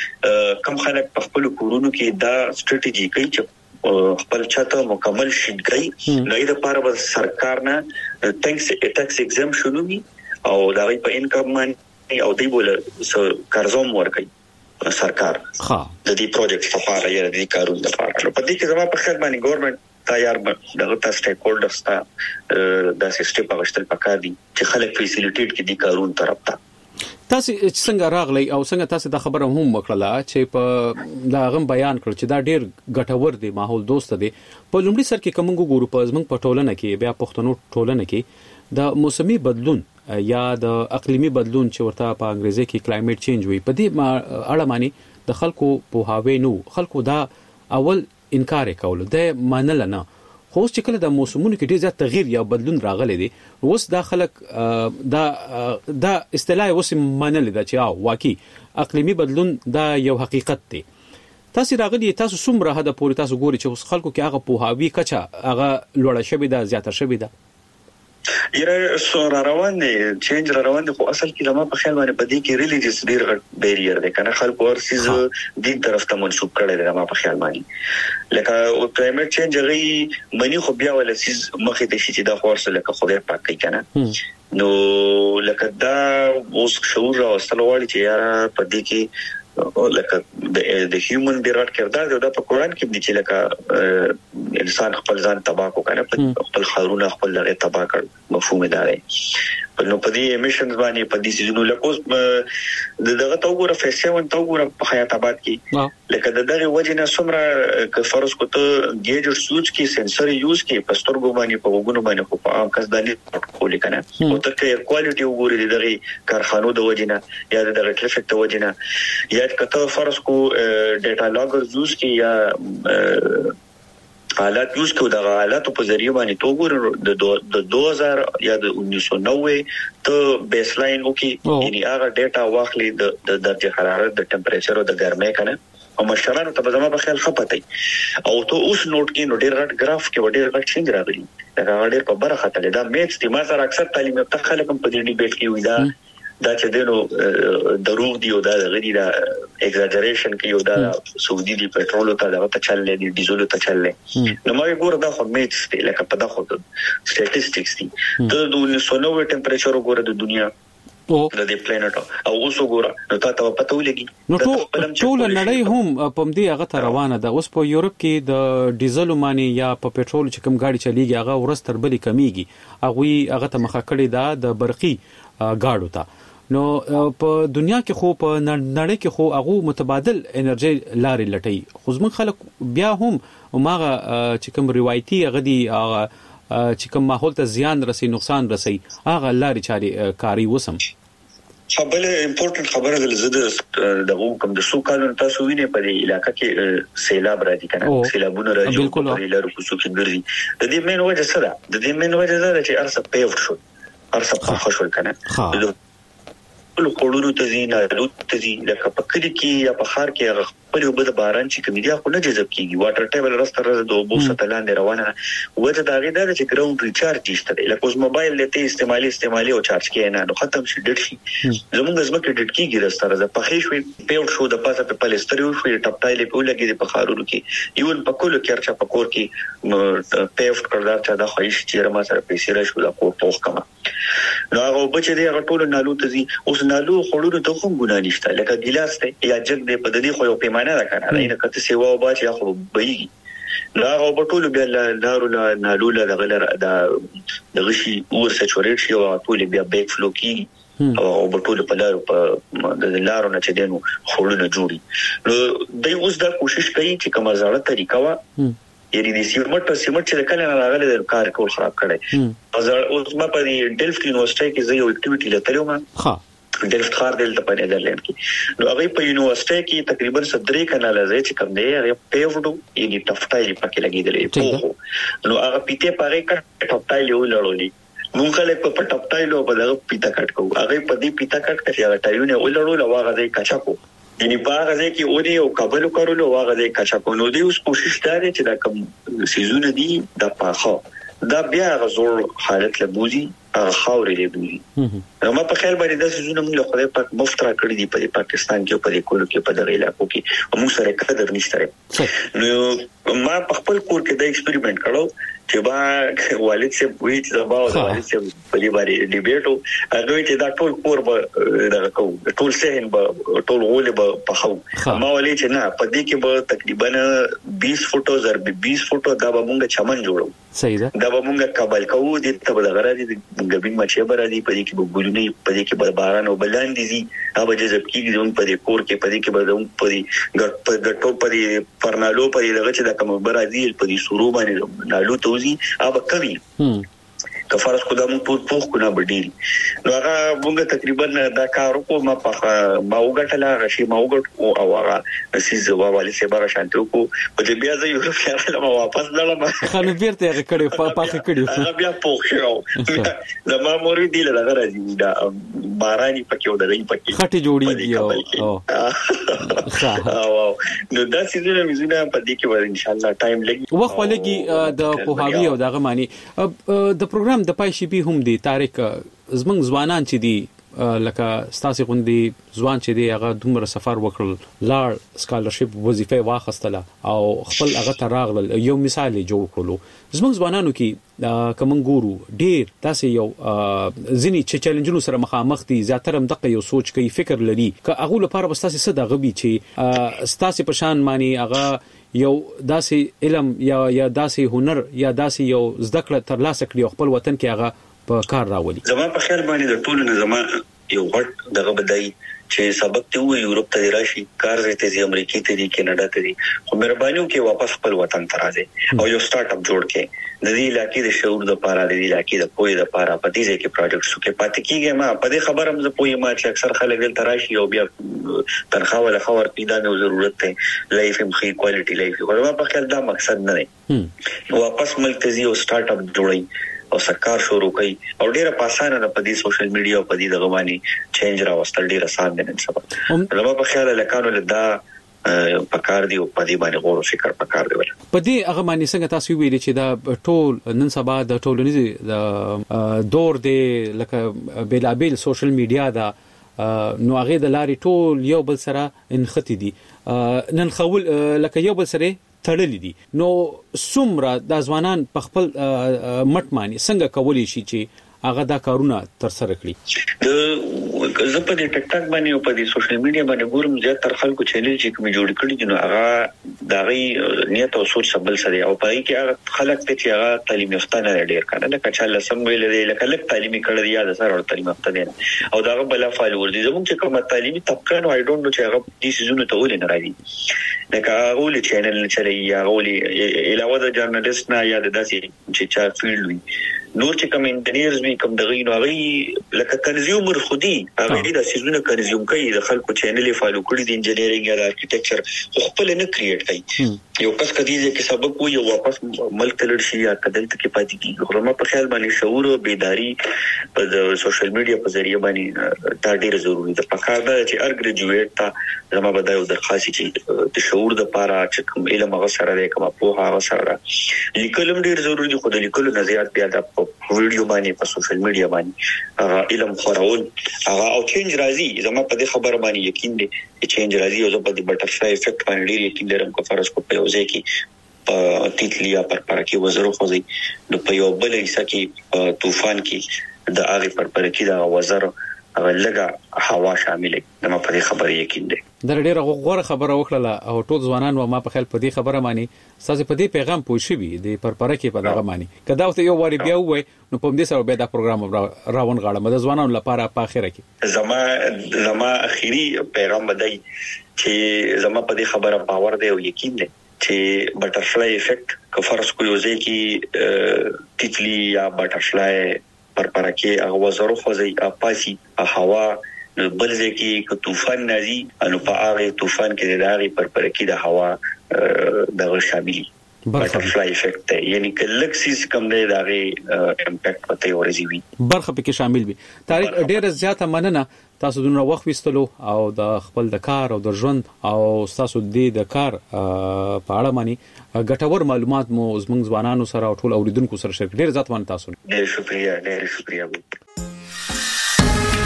چې کم خلک په خپل کورونو کې دا سټریټیجی کوي چې خپل چاته مکمل شین کوي نو د لپاره سرکار نه ټیکس ټیکس ایگزمپشن وي او دا په انکم باندې او دی بوله قرضوم ورکړي سرکار ها د دې پروجیکټ لپاره یا د دې کارونو لپاره نو په دې کې زموږ په خیر باندې ګورنمنت تیار دغه تاسو سټیک هولډرز ته د سیستم په غشتل پکار دي چې خلک فیسیلیټیټ کړي د کارونو طرف ته تاسو څنګه راغلی او څنګه تاسو د خبره هم وکړه چې په دا غم بیان کړ چې دا ډیر ګټور دی ماحول دوست دی په لومړي سر کې کومو ګورو په زمنګ په ټولنه کې بیا پښتنو ټولنه کې د موسمي بدلون یا د اقلیمي بدلون چې ورته په انګریزي کې کلایمټ چینج وي په دې اړه معنی د خلکو په هاوی نو خلکو دا اول انکار کول د منل نه خو چې کله د موسمونو کې ډیر زیات تغییر یا بدلون راغلی دی اوس دا خلک دا دا اصطلاح اوس منل دا چې او واقعي اقلیمي بدلون دا یو حقیقت دی تاسو راغلی تاسو څومره هدا پورې تاسو ګوري چې اوس خلکو کې هغه په هاوی کچا هغه لوړه شوی دا زیاته شوی دا یره سور روان دي چینج روان دي خو اصل کې لمه په خیال باندې بدی کې ریلیجیس ډیر غټ بیریر دی کنه خلکو ورسیز دین طرف ته منسوب کړي دی لمه په خیال باندې لکه او کلایمټ چینج غي منی خو بیا ول سیز مخې ته شي چې دا خورسه لکه خدای پاک کوي کنه نو لکه دا اوس شعور راوستل وړي چې یاره په دې کې لکه د هیومن ډیرټ کردار دا په قران کې دي چې لکه انسان خپل ځان تباہ کو کنه خپل خارونه خپل لغه تباہ کړ مفهوم دا دی نو په دې امیشنز باندې په دې سيزونو لکه دغه توګه فیسون توګه په حیات آباد کې لکه دغه وجنه سمره ک فرض کو ته ګیجر سوچ کې سنسر یوز کې پستر ګو باندې په وګونو باندې خو په عام کس دالې کولې کنه او ته کې کوالټي وګوري دغه کارخانو د وجنه یا دغه ټریفیک د وجنه یا کته فرض کو ډیټا لاګر یوز کې یا حالات یوز کو د حالات په ذریعہ باندې تو ګور د دو هزار یا د انیس سو نوے ته بیس لاین وکي یعنی هغه ډیټا واخلي د درجه حرارت د ټمپریچر او د ګرمۍ کنه او مشرانو ته زما په خیال خپتای او ته اوس نوٹ کې نو ډیر غټ گراف کې ډیر غټ چینج راغلی دا ډیر په برخه تل دا میکس دی ما سره اکثر تعلیم یافته خلک په دې ډیبیټ کې وي دا دا چې دینو دروغ دی او دا غړي دا ایگزاجریشن کوي او دا سعودي دی پټرول ته دا ته چللې دي ډیزل ته چللې نو ما ګور دا خو میټ دی لکه په دا خو سټاتستیکس دي ته د انیس سو نوے ټمپریچر وګوره د دنیا او د دې پلانټ او اوس وګوره نو تاسو پته ولګي نو ټول نړۍ هم په دې هغه ته روانه ده اوس په یورپ کې د ډیزل مانی یا په پټرول چې کوم گاډي چلیږي هغه ورستر بلی کمیږي هغه هغه ته مخه کړی دا د برقي گاډو ته نو په دنیا کې خو په نړۍ کې خو هغه متبادل انرژي لارې لټي خو زموږ خلک بیا هم ماغه چې کوم روایتي غدي هغه چې کوم ماحول ته زیان رسي نقصان رسي هغه لارې چاري کاری وسم خبره امپورټنت خبره ده زده د کوم د سو کالونو تاسو وینئ په دې علاقې کې سیلاب راځي کنه سیلابونه راځي په لارو کوڅو کې ګرځي د دې مين وجه څه ده د دې مين وجه دا چې ارسه پیوټ شو ارسه په خښول کنه ټول کورونو ته زینا لوت ته زی لکه په کلی کې یا په خار کې خپل وبد باران چې کوم دي خو نه جذب کیږي واټر ټیبل راستره د اوبو ستلان دی روانه وځه دا غي دا چې ګراوند ریچارج نشته لکه اوس موبایل لته استعمالي استعمالي او چارج کې نه نو ختم شي ډټ شي زمونږ زمکه ډټ کیږي راستره د پخې شوې پیوټ شو د پاسه په پلستر یو شوې ټپټایل په لګي د بخارونو کې یو په کولو کې ارچا په کور کې پیوټ کړدار چا د خوښ چې ما سره پیسې را شو د کور توخ کما نو هغه بچ دی هغه ټول نالو ته زی اوس نالو خړونو ته کوم ګنا نشته لکه ګلاس ته یا جګ دی په دې خو یو پیمانه ده کنه نه کته سیوا او باچ یا خو بېږي نو هغه بټول بیا لارو نالو له غلر د غشي ور سچورېټ شي او ټول بیا بیک فلو کی او بټول په لارو په د لارو نه چې دینو خړونه جوړي نو دوی اوس دا کوشش کوي چې کومه ځاړه طریقه وا یعنی د سیمټ په سیمټ چې کله نه راغله د کار کول خراب کړي اوس ما په ډیلفټ یونیورسيټي کې زه یو اکټیویټي لته یم ها ډیلفټ خار دلته په نیدرلند کې نو هغه په یونیورسيټي کې تقریبا سدري کانال زې چې کوم دی هغه پیوډو یعنی ټفټایل پکې لګیدلې نو هغه پیته پاره کټ ټفټایل یو لړولې مونږ کله په ټفټایل او په دغه پیته کټ کوو هغه په دې پیته کټ کې هغه ټایونه ولړول او هغه دې کچا کو یعنی باغ ځای کې اوري او قبول کولو واغه دې کچا کو نو دې اوس کوشش کوي چې دا کوم سيزونه دي د پاخه دا بیا غزور حالت لبوزي خاورې لبوزي نو ما په خیال باندې دا سيزونه موږ له خدای پاک مفترا کړی دي په پاکستان کې په دې کولو کې په دغه علاقو کې موږ سره قدر نشته نو ما په خپل کور کې دا ایکسپریمنت کړو چې با والد سے وی چې دا با والد سے په دې باندې ډیبیټو هغه چې دا ټول کور به دغه کو ټول سهن به ټول غول به په خو ما ولې چې نه په دې کې به تقریبا بیس فوټو زر بیس فوټو دا به موږ چمن جوړو صحیح ده دا به موږ قبل کوو دې ته به دغه راځي ګبین مچې به راځي په دې کې به ګلونه په دې کې به باران او بلان دي هغه جذب کیږي زموږ په دې کور کې په دې کې به زموږ په دې ګټ په ګټو په دې پرنالو په دې دغه چې دا کوم برازیل په دې شروع باندې نالو توزي هغه کوي کفارس خدا مون ټول پوخ کو نه بډیل نو هغه موږ تقریبا دا کار وکړو ما په ما وګټلا غشي ما وګټ او هغه سیز ووالي سه بار شانتو کو په دې بیا زه یو خیال ما واپس لاله خانو بیرته هغه کړي په پاخه کړي هغه بیا پوخ شو زما موري دی له راځي دا باراني پکې ودرې پکې خټي جوړي او او نو دا سیزونه مزونه په دې کې ور ان شاء الله ټایم لګي وخت ولګي د پوهاوی او دغه معنی د پروګرام د پای شي به هم دي تاریخ زمنګ ځوانان چې دي لکه ستاسو غوندي ځوان چې دی هغه دومره سفر وکړل لار سکالرشپ وظیفه واخستله او خپل هغه تراغل یو مثال جوړ کړلو زمنګ ځوانانو کې کوم ګورو ډیر تاسو یو ځنی چې چیلنجونو سره مخامخ دي زیاتره هم دغه یو سوچ کوي فکر لري ک هغه لپاره بس تاسو څه دغه بي چې ستاسو په شان معنی هغه یو داسې علم یا یا داسې هنر یا داسې یو زده کړه ترلاسه کړي خپل وطن کې هغه په کار راولي زما په خیال باندې د ټولو نه زما یو غټ دغه بدای چې سبق ته وي یورپ ته راشي کار زته زی امریکا ته دي کینیډا ته دي خو مهرباني وکړئ واپس خپل وطن ته راځي او یو سٹارټ اپ جوړ کړئ د دې علاقې د شعور د پاره د دې علاقې د پوهې د پاره په دې ځکه پروجیکټ شو کې پاتې کیږي ما په دې خبره هم زه پوهې ما چې اکثر خلک دلته راشي او بیا تنخواه ولا خبر پیدا نه ضرورت ته لایف هم خې کوالټي لایف خو ما په خیال دا مقصد نه دی واپس ملک ته زی او سٹارټ اپ جوړي او سرکار شروع کړي او ډیره پاسانه د پدې سوشل میډیا او پدې دغه باندې چینج راوستل ډیره آسان دي نن سبا نو په خیال لکانو لدا پکار دی او پدې باندې غور او فکر پکار دی پدې هغه باندې څنګه تاسو ویلي چې دا ټول نن سبا د ټولنیز دور دی لکه بیلابل سوشل میډیا دا نو هغه د لاري ټول یو بل سره انختی دي نن خول لکه یو بل سره تړلې دي نو څومره د ځوانان په خپل مټ مانی څنګه کولی شي چې هغه دا کارونه تر سره کړي د زه په دې ټک ټاک باندې او په دې سوشل میډیا باندې ګورم چې تر خلکو چینل چې کوم جوړ کړي دي نو هغه دا غي نیت او سوچ سبل سره او په کې هغه خلک ته چې هغه تعلیم یافته نه ډیر کنه لکه چې لسم ویل دی لکه لک تعلیمي کړی یا د سره تعلیم یافته دي او دا بل فعال ور دي زموږ چې کومه تعلیمي طبقه نو آی ډونټ نو چې هغه دې سيزونه ته ولې نه راځي لکه هغه ولې چینل چلي یا ولې علاوه د جرنالست نه یا د داسې چې چا فیلډ وي نور چې کوم انجینرز وی کوم دغه نو هغه لکه کنزیومر خودي هغه د سيزونه کنزیوم کوي د خلکو چینل فالو کړی د انجینرینګ یا د ارکیټیکچر خپل نه کریټ کوي یو کس کدي چې سبق وي او واپس ملک تلل شي یا کدل ته کې پاتې کیږي خو ما په خیال باندې شعور او بیداری په د سوشل میډیا په ذریعہ باندې دا ډیره ضروری ده په کار ده چې ار ګریجویټ ته زما به دا یو درخواست چې د شعور د لپاره چې کوم علم هغه سره دی کوم په هغه سره لیکلم ډیر ضروری دي خو د لیکلو نظریات بیا د ویډیو باندې په سوشل میډیا باندې علم خورول هغه او چینج راځي زما په دې خبره باندې یقین دي چې چینج راځي او په دې بټرفلای افیکټ باندې ډیر یقین لرم کو فرض کو په یو ځای کې په تیتلیا پر پر کې وزرو خوځي نو په یو بل حصہ کې طوفان کې د هغه پر پر کې د وزر لګه هوا شاملې د ما په خبره یقین دي د ډېر غوړه خبره وکړه او ټول ځوانان و ما په خیال په دې خبره مانی ساز په دې پیغام پوښي د پرپره کې په دغه مانی کدا وته یو واری بیا وای نو په دې سره به دا پروګرام راون غاړه د ځوانانو لپاره په اخره کې زما زما اخیری پیغام بدای چې زما په دې خبره باور دی او یقین دی چې بټرفلای افیکټ که فرض کو یو ځای کې تیتلی یا بټرفلای پر پر کې هغه وزرو خوځي اپاسي هوا بل ځکه ک طوفان نازي انو په هغه طوفان کې د هغه پر پر کې د هوا دغه شاملي بټرفلای افیکټ یعنی کلک سیس کم دی دغه امپیکټ پته ورزي وي برخه پکې شامل وي تاریخ ډیره زیاته مننه تاسو دونه وخت وستلو او د خپل د کار او د ژوند او تاسو د کار په اړه مانی ګټور معلومات مو زموږ ځوانانو سره او ټول اوریدونکو سره شریک ډیر ځات مان تاسو ډیر شکریا ډیر شکریا